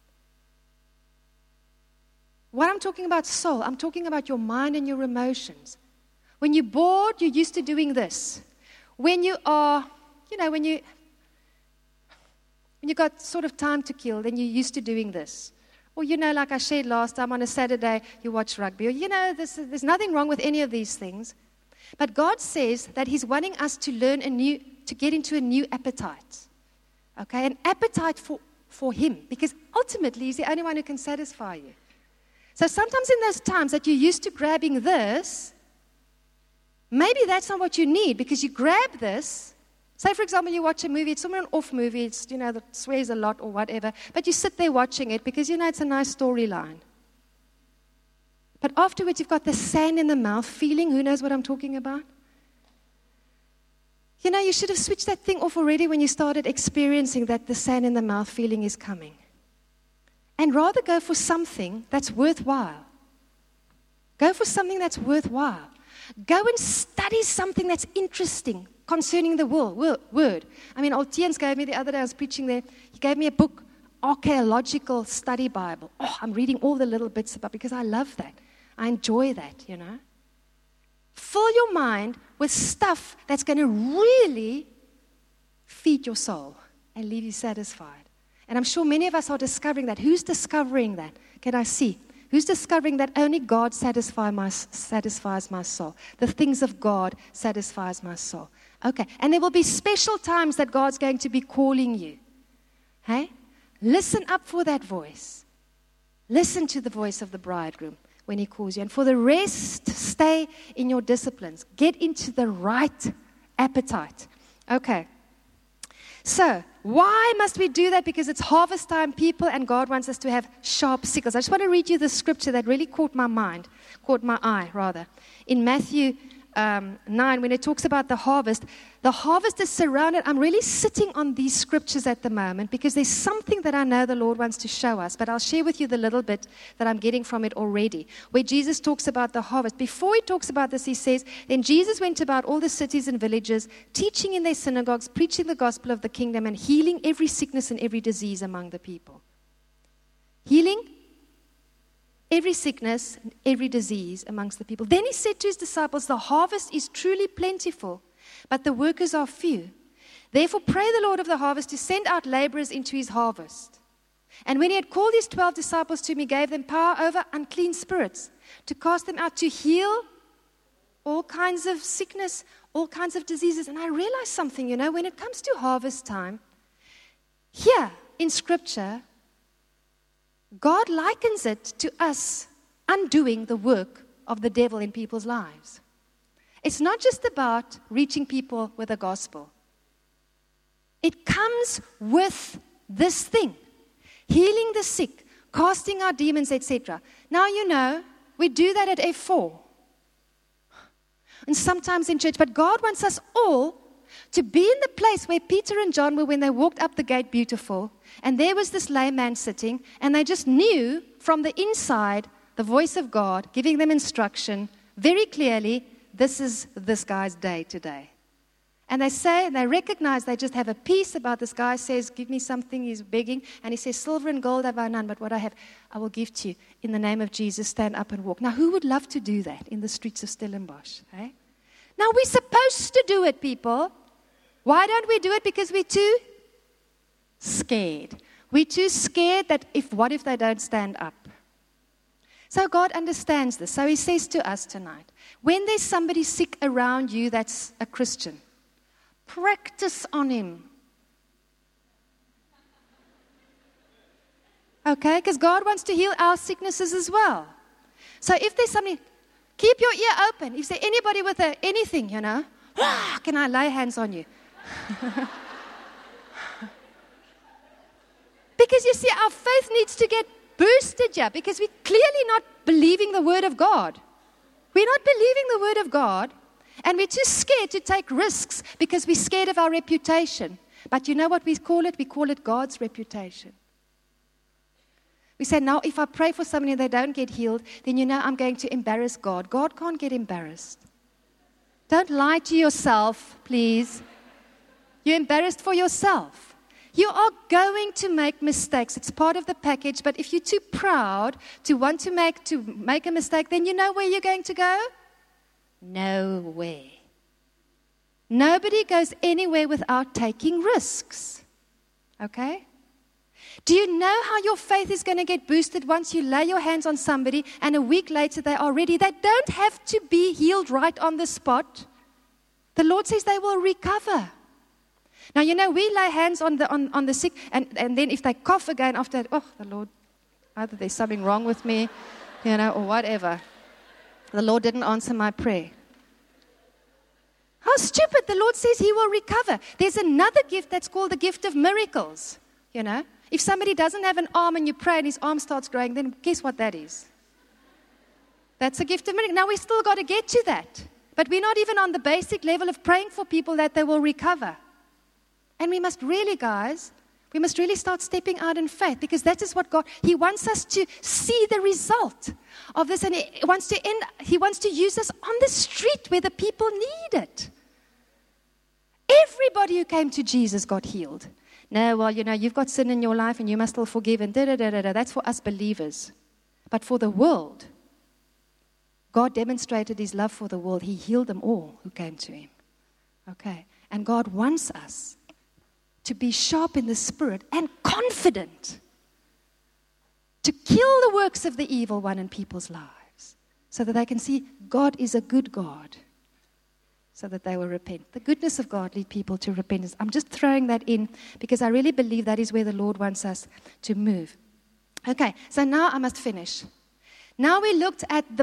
When I'm talking about soul, I'm talking about your mind and your emotions. When you're bored, you're used to doing this. When you are, when and you've got sort of time to kill, then you're used to doing this. Or, like I shared last time, on a Saturday, you watch rugby. Or, there's nothing wrong with any of these things. But God says that He's wanting us to learn to get into a new appetite. Okay? An appetite for Him. Because ultimately, He's the only one who can satisfy you. So sometimes in those times that you're used to grabbing this, maybe that's not what you need, because you grab this. Say, for example, you watch a movie, it's somewhere an off movie, it's, that swears a lot or whatever, but you sit there watching it because, it's a nice storyline. But afterwards, you've got the sand in the mouth feeling. Who knows what I'm talking about? You should have switched that thing off already when you started experiencing that the sand in the mouth feeling is coming. And rather go for something that's worthwhile. Go for something that's worthwhile. Go and study something that's interesting concerning the word. I mean, old Tiens gave me the other day, I was preaching there, he gave me a book, Archaeological Study Bible. Oh, I'm reading all the little bits about, because I love that. I enjoy that, Fill your mind with stuff that's going to really feed your soul and leave you satisfied. And I'm sure many of us are discovering that. Who's discovering that? Can I see? Who's discovering that only God satisfies my soul? The things of God satisfies my soul. Okay, and there will be special times that God's going to be calling you. Hey? Listen up for that voice. Listen to the voice of the bridegroom when He calls you. And for the rest, stay in your disciplines. Get into the right appetite. Okay. So, why must we do that? Because it's harvest time, people, and God wants us to have sharp sickles. I just want to read you the scripture that really caught my eye. In Matthew 9, when it talks about the harvest is surrounded. I'm really sitting on these scriptures at the moment because there's something that I know the Lord wants to show us, but I'll share with you the little bit that I'm getting from it already, where Jesus talks about the harvest. Before He talks about this, He says, then Jesus went about all the cities and villages, teaching in their synagogues, preaching the gospel of the kingdom, and healing every sickness and every disease among the people. Healing every sickness and every disease amongst the people. Then He said to His disciples, the harvest is truly plentiful, but the workers are few. Therefore pray the Lord of the harvest to send out laborers into His harvest. And when He had called His 12 disciples to Him, He gave them power over unclean spirits, to cast them out, to heal all kinds of sickness, all kinds of diseases. And I realized something, when it comes to harvest time, here in Scripture, God likens it to us undoing the work of the devil in people's lives. It's not just about reaching people with the gospel. It comes with this thing, healing the sick, casting out demons, etc. Now, we do that at F4 and sometimes in church, but God wants us all to be in the place where Peter and John were when they walked up the gate beautiful, and there was this lame man sitting, and they just knew from the inside the voice of God giving them instruction very clearly, this is this guy's day today. And they recognize, they just have a peace about this guy says, give me something, he's begging, and he says, silver and gold have I none, but what I have, I will give to you. In the name of Jesus, stand up and walk. Now, who would love to do that in the streets of Stellenbosch? Eh? Now, we're supposed to do it, people. Why don't we do it? Because we're too scared. We're too scared that what if they don't stand up? So God understands this. So He says to us tonight, when there's somebody sick around you that's a Christian, practice on him. Okay? Because God wants to heal our sicknesses as well. So if there's somebody, keep your ear open. If there's anybody with anything, can I lay hands on you? Because you see, our faith needs to get boosted here because we're clearly not believing the Word of God. We're not believing the Word of God, and we're too scared to take risks because we're scared of our reputation. But you know what we call it? We call it God's reputation. We say, now if I pray for somebody and they don't get healed, then I'm going to embarrass God. God can't get embarrassed. Don't lie to yourself, please. You're embarrassed for yourself. You are going to make mistakes. It's part of the package. But if you're too proud to want to make a mistake, then you know where you're going to go? Nowhere. Nobody goes anywhere without taking risks. Okay? Do you know how your faith is going to get boosted once you lay your hands on somebody and a week later they are ready? They don't have to be healed right on the spot. The Lord says they will recover. Now, you know, we lay hands on the sick, and then if they cough again after, the Lord, either there's something wrong with me, or whatever. The Lord didn't answer my prayer. How stupid. The Lord says He will recover. There's another gift that's called the gift of miracles, If somebody doesn't have an arm and you pray and his arm starts growing, then guess what that is? That's a gift of miracles. Now, we still got to get to that. But we're not even on the basic level of praying for people that they will recover. And we must really, guys, start stepping out in faith, because that is what God, He wants us to see the result of this, and He wants to use us on the street where the people need it. Everybody who came to Jesus got healed. No, well, you've got sin in your life and you must still forgive, and da-da-da-da-da. That's for us believers. But for the world, God demonstrated His love for the world. He healed them all who came to Him. Okay. And God wants us to be sharp in the spirit and confident to kill the works of the evil one in people's lives, so that they can see God is a good God, so that they will repent. The goodness of God leads people to repentance. I'm just throwing that in because I really believe that is where the Lord wants us to move. Okay, so now I must finish. Now we looked at the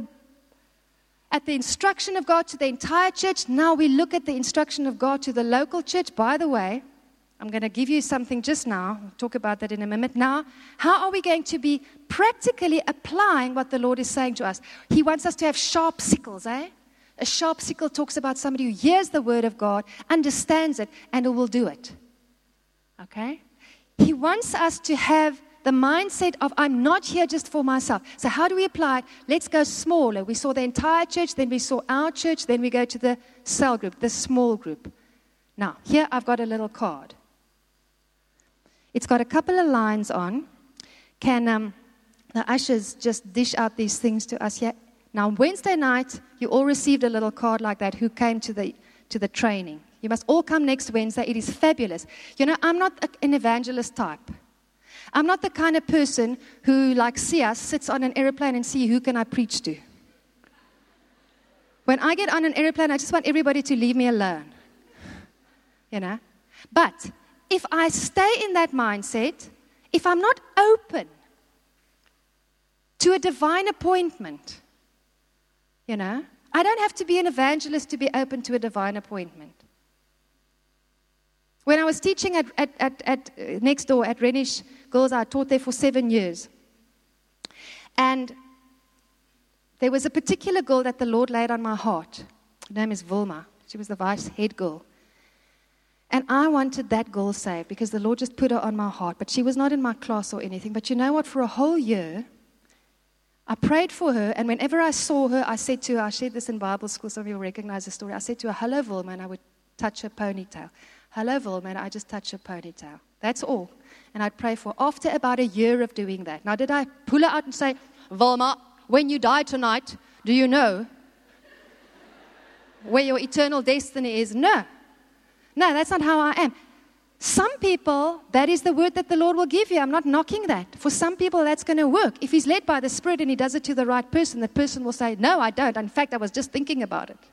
instruction of God to the entire church. Now we look at the instruction of God to the local church. By the way, I'm going to give you something just now. We'll talk about that in a minute. Now, how are we going to be practically applying what the Lord is saying to us? He wants us to have sharp sickles, A sharp sickle talks about somebody who hears the word of God, understands it, and who will do it. Okay? He wants us to have the mindset of, I'm not here just for myself. So how do we apply it? Let's go smaller. We saw the entire church, then we saw our church, then we go to the cell group, the small group. Now, here I've got a little card. It's got a couple of lines on. Can the ushers just dish out these things to us here? Now, Wednesday night, you all received a little card like that who came to the training. You must all come next Wednesday. It is fabulous. I'm not an evangelist type. I'm not the kind of person who, like Sia, sits on an airplane and see who can I preach to. When I get on an airplane, I just want everybody to leave me alone. But if I stay in that mindset, if I'm not open to a divine appointment, I don't have to be an evangelist to be open to a divine appointment. When I was teaching at next door at Renish Girls, I taught there for 7 years. And there was a particular girl that the Lord laid on my heart. Her name is Vilma. She was the vice head girl. And I wanted that girl saved because the Lord just put her on my heart. But she was not in my class or anything. But you know what? For a whole year, I prayed for her. And whenever I saw her, I said to her, I shared this in Bible school, some of you will recognize the story. I said to her, hello, Vilma, and I would touch her ponytail. Hello, Vilma, and I just touch her ponytail. That's all. And I'd pray for her. After about a year of doing that. Now, did I pull her out and say, Vilma, when you die tonight, do you know where your eternal destiny is? No. No, that's not how I am. Some people, that is the word that the Lord will give you. I'm not knocking that. For some people, that's going to work. If He's led by the Spirit and He does it to the right person, the person will say, no, I don't. In fact, I was just thinking about it.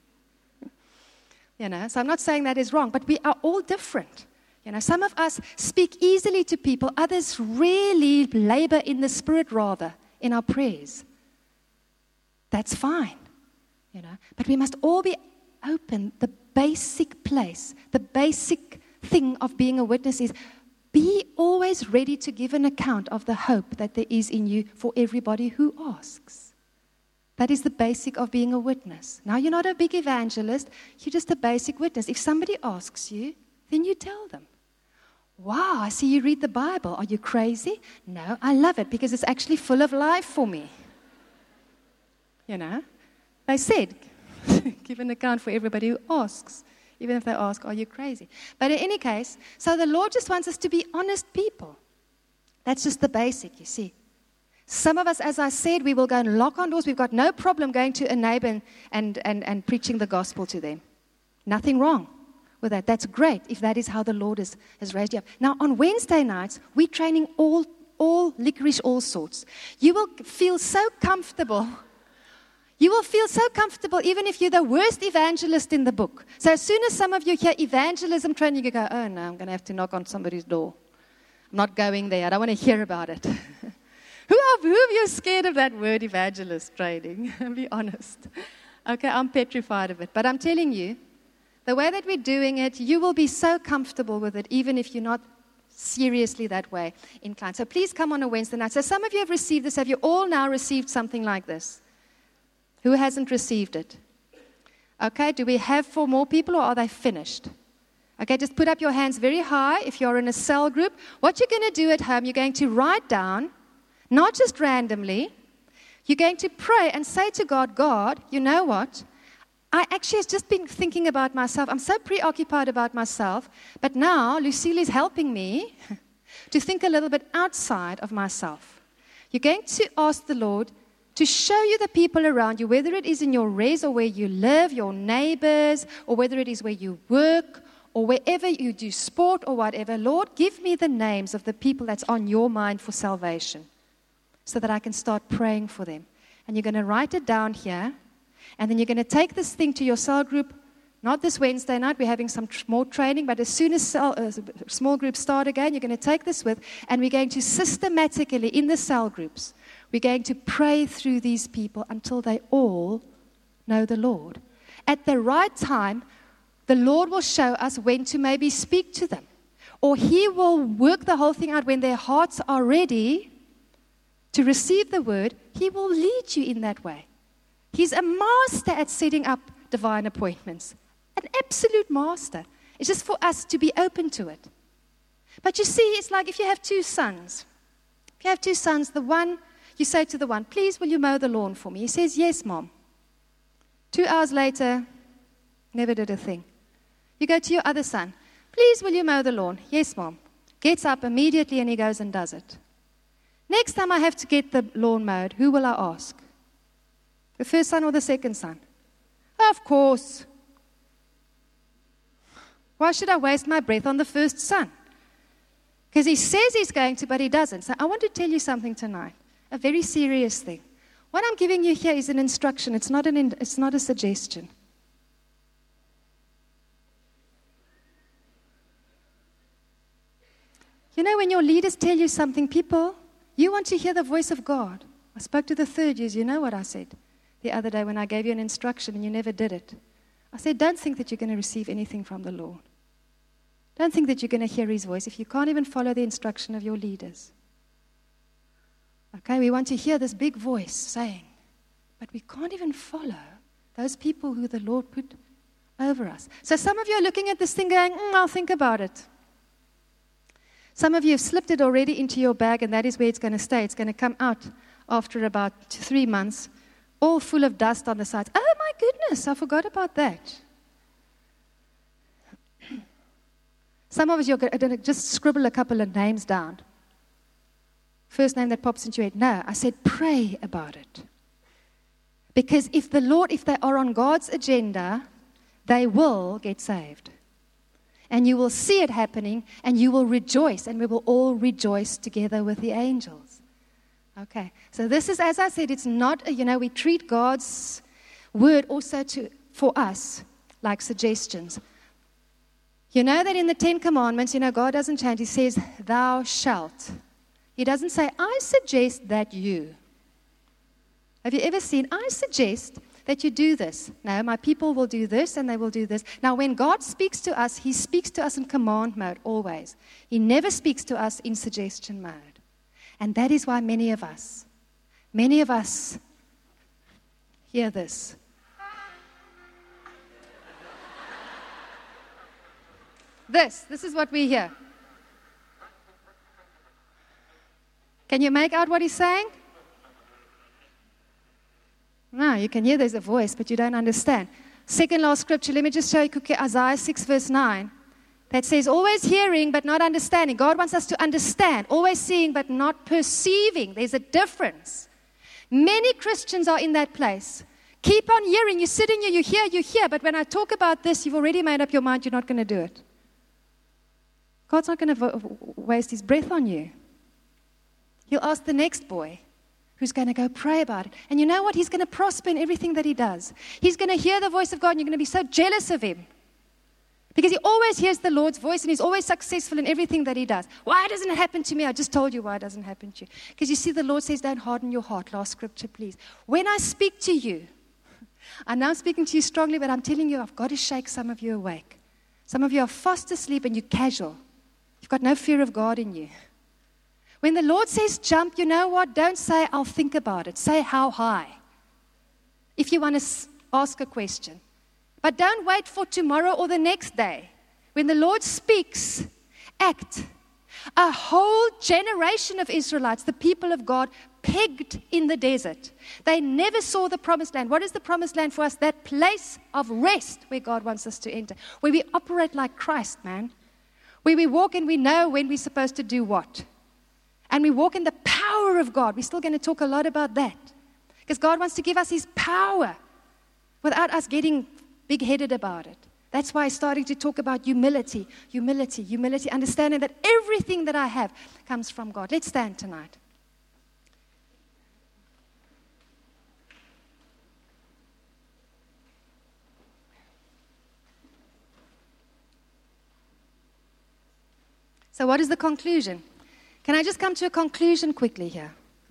So I'm not saying that is wrong, but we are all different. Some of us speak easily to people. Others really labor in the Spirit rather, in our prayers. That's fine. But we must all be open. The basic place, the basic thing of being a witness is be always ready to give an account of the hope that there is in you for everybody who asks. That is the basic of being a witness. Now, you're not a big evangelist. You're just a basic witness. If somebody asks you, then you tell them. Wow, I see you read the Bible. Are you crazy? No, I love it because it's actually full of life for me. They said, give an account for everybody who asks, even if they ask, are you crazy? But in any case, so the Lord just wants us to be honest people. That's just the basic, you see. Some of us, as I said, we will go and knock on doors. We've got no problem going to a neighbor and preaching the gospel to them. Nothing wrong with that. That's great if that is how the Lord has raised you up. Now, on Wednesday nights, we're training all licorice, all sorts. You will feel so comfortable. You will feel so comfortable even if you're the worst evangelist in the book. So as soon as some of you hear evangelism training, you go, oh no, I'm going to have to knock on somebody's door. I'm not going there. I don't want to hear about it. Who of you scared of that word evangelist training? Be honest. Okay, I'm petrified of it. But I'm telling you, the way that we're doing it, you will be so comfortable with it, even if you're not seriously that way inclined. So please come on a Wednesday night. So some of you have received this. Have you all now received something like this? Who hasn't received it? Okay, do we have 4 more people or are they finished? Okay, just put up your hands very high if you're in a cell group. What you're going to do at home, you're going to write down, not just randomly, you're going to pray and say to God, God, you know what? I actually have just been thinking about myself. I'm so preoccupied about myself, but now Lucille is helping me to think a little bit outside of myself. You're going to ask the Lord to show you the people around you, whether it is in your res or where you live, your neighbors, or whether it is where you work, or wherever you do sport or whatever. Lord, give me the names of the people that's on your mind for salvation so that I can start praying for them. And you're going to write it down here, and then you're going to take this thing to your cell group. Not this Wednesday night, we're having some more training, but as soon as small groups start again, you're going to take this with, and we're going to systematically, in the cell groups, we're going to pray through these people until they all know the Lord. At the right time, the Lord will show us when to maybe speak to them. Or He will work the whole thing out when their hearts are ready to receive the word. He will lead you in that way. He's a master at setting up divine appointments. An absolute master. It's just for us to be open to it. But you see, it's like if you have 2 sons. If you have 2 sons, the one, you say to the one, please, will you mow the lawn for me? He says, yes, Mom. 2 hours later, never did a thing. You go to your other son, please, will you mow the lawn? Yes, Mom. Gets up immediately and he goes and does it. Next time I have to get the lawn mowed, who will I ask? The first son or the second son? Of course. Why should I waste my breath on the first son? Because he says he's going to, but he doesn't. So I want to tell you something tonight, a very serious thing. What I'm giving you here is an instruction. It's not a suggestion. You know, when your leaders tell you something, people, you want to hear the voice of God. I spoke to the 3rd years. You know what I said the other day when I gave you an instruction and you never did it. I said, don't think that you're going to receive anything from the Lord. Don't think that you're going to hear His voice if you can't even follow the instruction of your leaders. Okay, we want to hear this big voice saying, but we can't even follow those people who the Lord put over us. So some of you are looking at this thing going, I'll think about it. Some of you have slipped it already into your bag, and that is where it's going to stay. It's going to come out after about 3 months, all full of dust on the sides. Oh, my goodness, I forgot about that. Some of you are going to just scribble a couple of names down. First name that pops into your head. No, I said pray about it. Because if they are on God's agenda, they will get saved. And you will see it happening, and you will rejoice, and we will all rejoice together with the angels. Okay, so this is, as I said, it's not, we treat God's word also for us like suggestions. You know that in the 10 Commandments, God doesn't change. He says, thou shalt. He doesn't say, I suggest that you. Have you ever seen, I suggest that you do this? No, my people will do this and they will do this. Now, when God speaks to us, He speaks to us in command mode always. He never speaks to us in suggestion mode. And that is why many of us hear this. This is what we hear. Can you make out what he's saying? No, you can hear there's a voice, but you don't understand. Second last scripture, let me just show you quickly, Isaiah 6 verse 9. That says, always hearing but not understanding. God wants us to understand. Always seeing but not perceiving. There's a difference. Many Christians are in that place. Keep on hearing. You're sitting here, you hear. But when I talk about this, you've already made up your mind you're not going to do it. God's not going to waste his breath on you. He'll ask the next boy who's going to go pray about it. And you know what? He's going to prosper in everything that he does. He's going to hear the voice of God, and you're going to be so jealous of him. Because he always hears the Lord's voice, and he's always successful in everything that he does. Why doesn't it happen to me? I just told you why it doesn't happen to you. Because you see, the Lord says, don't harden your heart. Last scripture, please. When I speak to you, I know I'm speaking to you strongly, but I'm telling you, I've got to shake some of you awake. Some of you are fast asleep and you're casual. You've got no fear of God in you. When the Lord says jump, you know what? Don't say, I'll think about it. Say, how high? If you want to ask a question. But don't wait for tomorrow or the next day. When the Lord speaks, act. A whole generation of Israelites, the people of God, pegged in the desert. They never saw the promised land. What is the promised land for us? That place of rest where God wants us to enter. Where we operate like Christ, man. Where we walk and we know when we're supposed to do what. And we walk in the power of God. We're still going to talk a lot about that. Because God wants to give us his power without us getting big-headed about it. That's why I'm starting to talk about humility, understanding that everything that I have comes from God. Let's stand tonight. So what is the conclusion? Can I just come to a conclusion quickly here?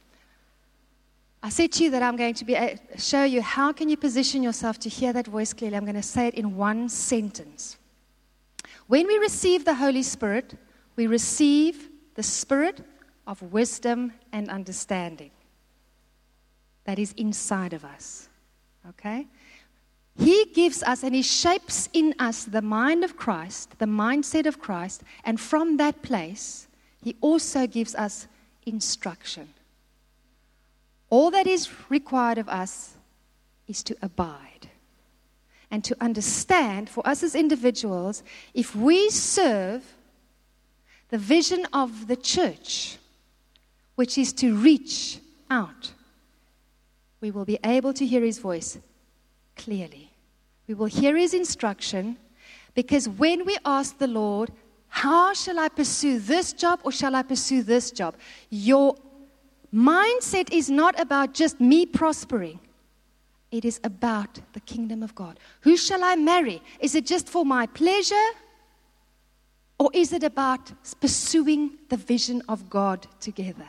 I said to you that I'm going to show you how can you position yourself to hear that voice clearly. I'm going to say it in one sentence. When we receive the Holy Spirit, we receive the spirit of wisdom and understanding that is inside of us. Okay? He gives us and he shapes in us the mind of Christ, the mindset of Christ, and from that place, he also gives us instruction. All that is required of us is to abide and to understand for us as individuals, if we serve the vision of the church, which is to reach out, we will be able to hear his voice clearly. We will hear his instruction, because when we ask the Lord, how shall I pursue this job or shall I pursue this job? Your mindset is not about just me prospering. It is about the kingdom of God. Who shall I marry? Is it just for my pleasure? Or is it about pursuing the vision of God together?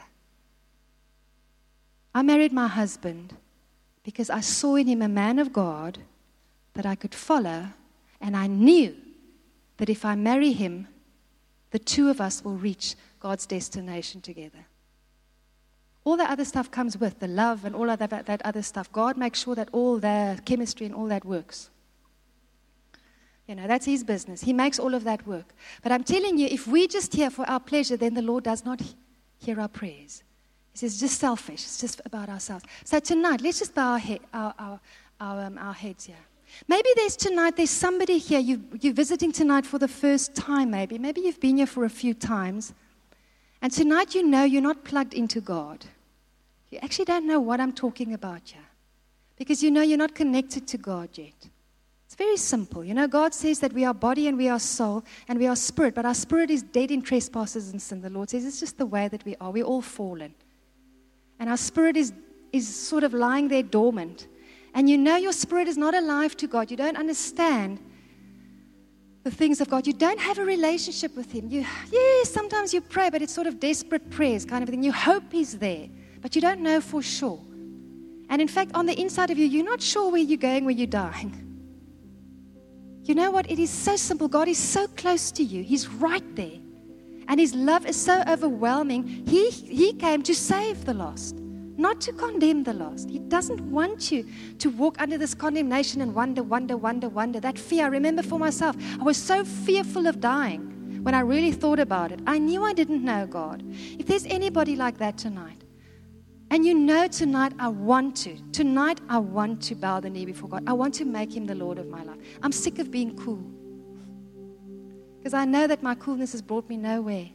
I married my husband because I saw in him a man of God that I could follow, and I knew that if I marry him, the two of us will reach God's destination together. All the other stuff comes with the love and all of that other stuff. God makes sure that all the chemistry and all that works. You know, that's his business. He makes all of that work. But I'm telling you, if we just hear for our pleasure, then the Lord does not hear our prayers. He says, just selfish. It's just about ourselves. So tonight, let's just bow our heads here. Maybe there's somebody here, you're visiting tonight for the first time maybe. Maybe you've been here for a few times. And tonight you know you're not plugged into God. You actually don't know what I'm talking about here. Because you know you're not connected to God yet. It's very simple. You know, God says that we are body and we are soul and we are spirit. But our spirit is dead in trespasses and sin. The Lord says it's just the way that we are. We're all fallen. And our spirit is sort of lying there dormant. And you know your spirit is not alive to God. You don't understand the things of God. You don't have a relationship with him. Sometimes you pray, but it's sort of desperate prayers kind of thing. You hope he's there, but you don't know for sure. And in fact, on the inside of you, you're not sure where you're going when you're dying. You know what? It is so simple. God is so close to you. He's right there. And his love is so overwhelming. He came to save the lost. Not to condemn the lost. He doesn't want you to walk under this condemnation and wonder. That fear, I remember for myself, I was so fearful of dying when I really thought about it. I knew I didn't know God. If there's anybody like that tonight, and you know tonight I want to bow the knee before God. I want to make him the Lord of my life. I'm sick of being cool. Because I know that my coolness has brought me nowhere.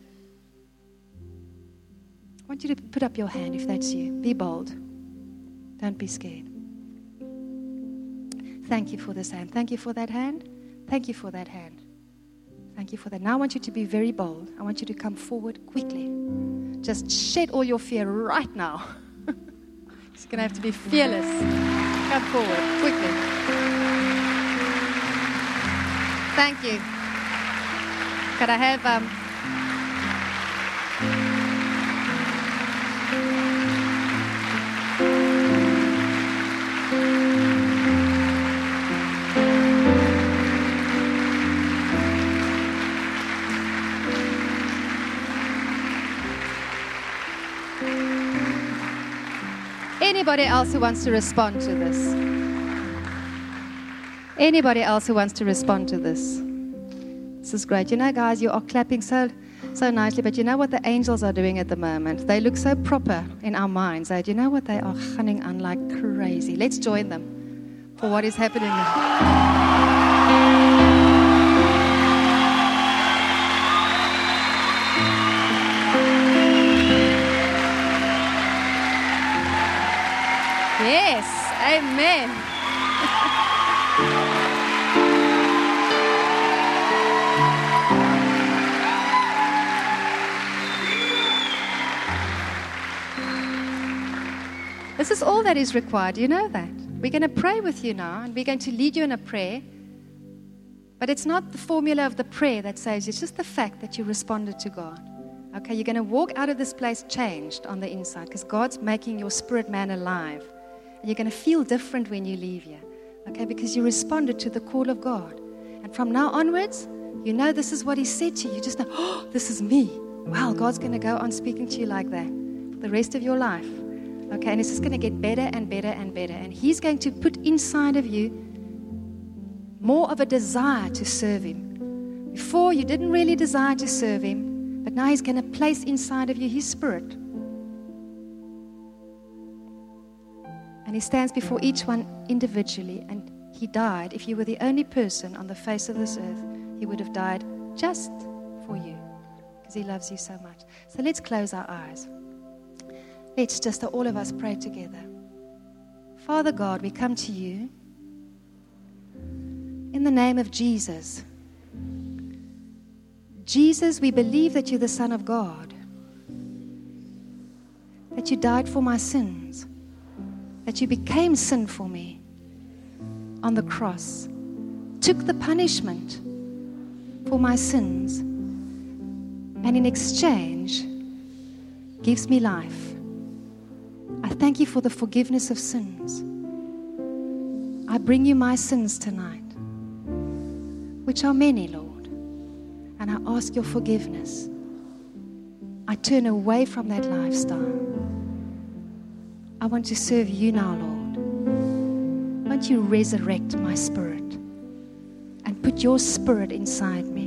I want you to put up your hand if that's you. Be bold. Don't be scared. Thank you for this hand. Thank you for that hand. Thank you for that hand. Thank you for that. Now I want you to be very bold. I want you to come forward quickly. Just shed all your fear right now. You're going to have to be fearless. Come forward quickly. Thank you. Could I have... Anybody else who wants to respond to this? Anybody else who wants to respond to this? This is great. You know, guys, you are clapping so nicely, but you know what the angels are doing at the moment? They look so proper in our minds. Do you know what they are gunning on like crazy? Let's join them for what is happening. Yes, amen. This is all that is required. You know that. We're going to pray with you now, and we're going to lead you in a prayer. But it's not the formula of the prayer that saves you. It's just the fact that you responded to God. Okay, you're going to walk out of this place changed on the inside because God's making your spirit man alive. And you're going to feel different when you leave here, okay, because you responded to the call of God. And from now onwards, you know this is what He said to you. You just know, oh, this is me. Wow, God's going to go on speaking to you like that for the rest of your life, okay, and it's just going to get better and better and better. And He's going to put inside of you more of a desire to serve Him. Before, you didn't really desire to serve Him, but now He's going to place inside of you His Spirit. And He stands before each one individually. And He died. If you were the only person on the face of this earth, He would have died just for you because He loves you so much. So let's close our eyes. Let's just all of us pray together. Father God, we come to you in the name of Jesus. Jesus, we believe that you're the Son of God, that you died for my sins, that you became sin for me on the cross, took the punishment for my sins, and in exchange gives me life. I thank you for the forgiveness of sins. I bring you my sins tonight, which are many, Lord, and I ask your forgiveness. I turn away from that lifestyle. I want to serve you now, Lord. Won't you resurrect my spirit and put your spirit inside me?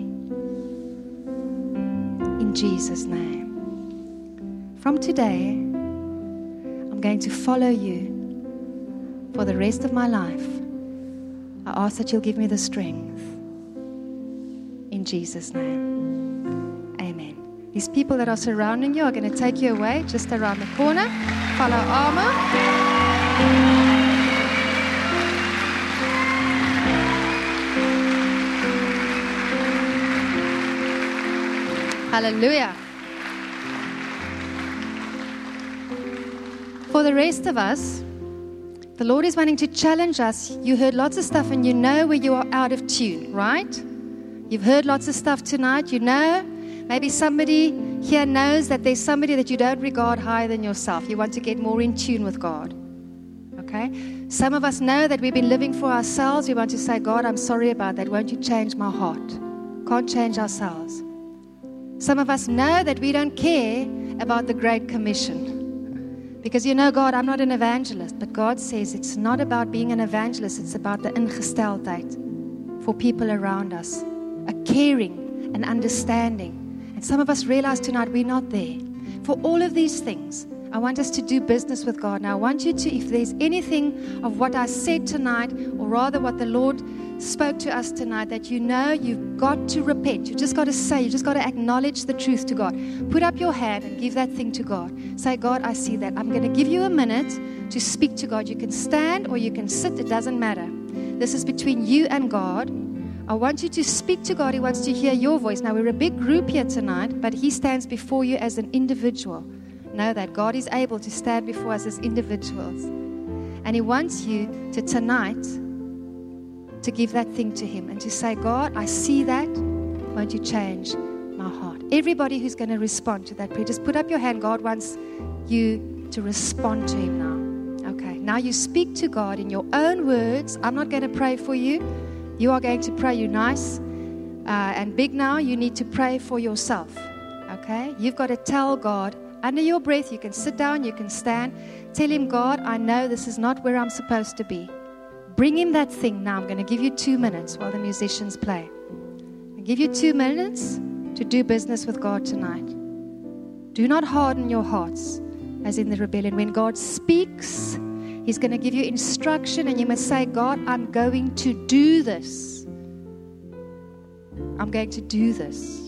In Jesus' name. From today, I'm going to follow you for the rest of my life. I ask that you'll give me the strength. In Jesus' name. Amen. These people that are surrounding you are going to take you away just around the corner. Follow armor. Hallelujah. For the rest of us, the Lord is wanting to challenge us. You heard lots of stuff and you know where you are out of tune, right? You've heard lots of stuff tonight. You know, maybe somebody here knows that there's somebody that you don't regard higher than yourself. You want to get more in tune with God. Okay? Some of us know that we've been living for ourselves. We want to say, God, I'm sorry about that. Won't you change my heart? Can't change ourselves. Some of us know that we don't care about the Great Commission. Because you know, God, I'm not an evangelist. But God says it's not about being an evangelist. It's about the ingesteldheid for people around us. A caring and understanding. And some of us realize tonight we're not there. For all of these things, I want us to do business with God. Now, I want you to, if there's anything of what I said tonight, or rather what the Lord spoke to us tonight, that you know you've got to repent. You've just got to say, you just got to acknowledge the truth to God. Put up your hand and give that thing to God. Say, God, I see that. I'm going to give you a minute to speak to God. You can stand or you can sit. It doesn't matter. This is between you and God. I want you to speak to God. He wants to hear your voice. Now, we're a big group here tonight, but He stands before you as an individual. Know that God is able to stand before us as individuals. And He wants you to tonight to give that thing to Him and to say, God, I see that. Won't you change my heart? Everybody who's going to respond to that prayer, just put up your hand. God wants you to respond to Him now. Okay, now you speak to God in your own words. I'm not going to pray for you. You are going to pray. You're nice and big now. You need to pray for yourself. Okay, you've got to tell God under your breath. You can sit down, you can stand. Tell Him, God, I know this is not where I'm supposed to be. Bring Him that thing now. I'm going to give you 2 minutes while the musicians play. I'll give you 2 minutes to do business with God tonight. Do not harden your hearts as in the rebellion. When God speaks, He's going to give you instruction, and you must say, God, I'm going to do this. I'm going to do this.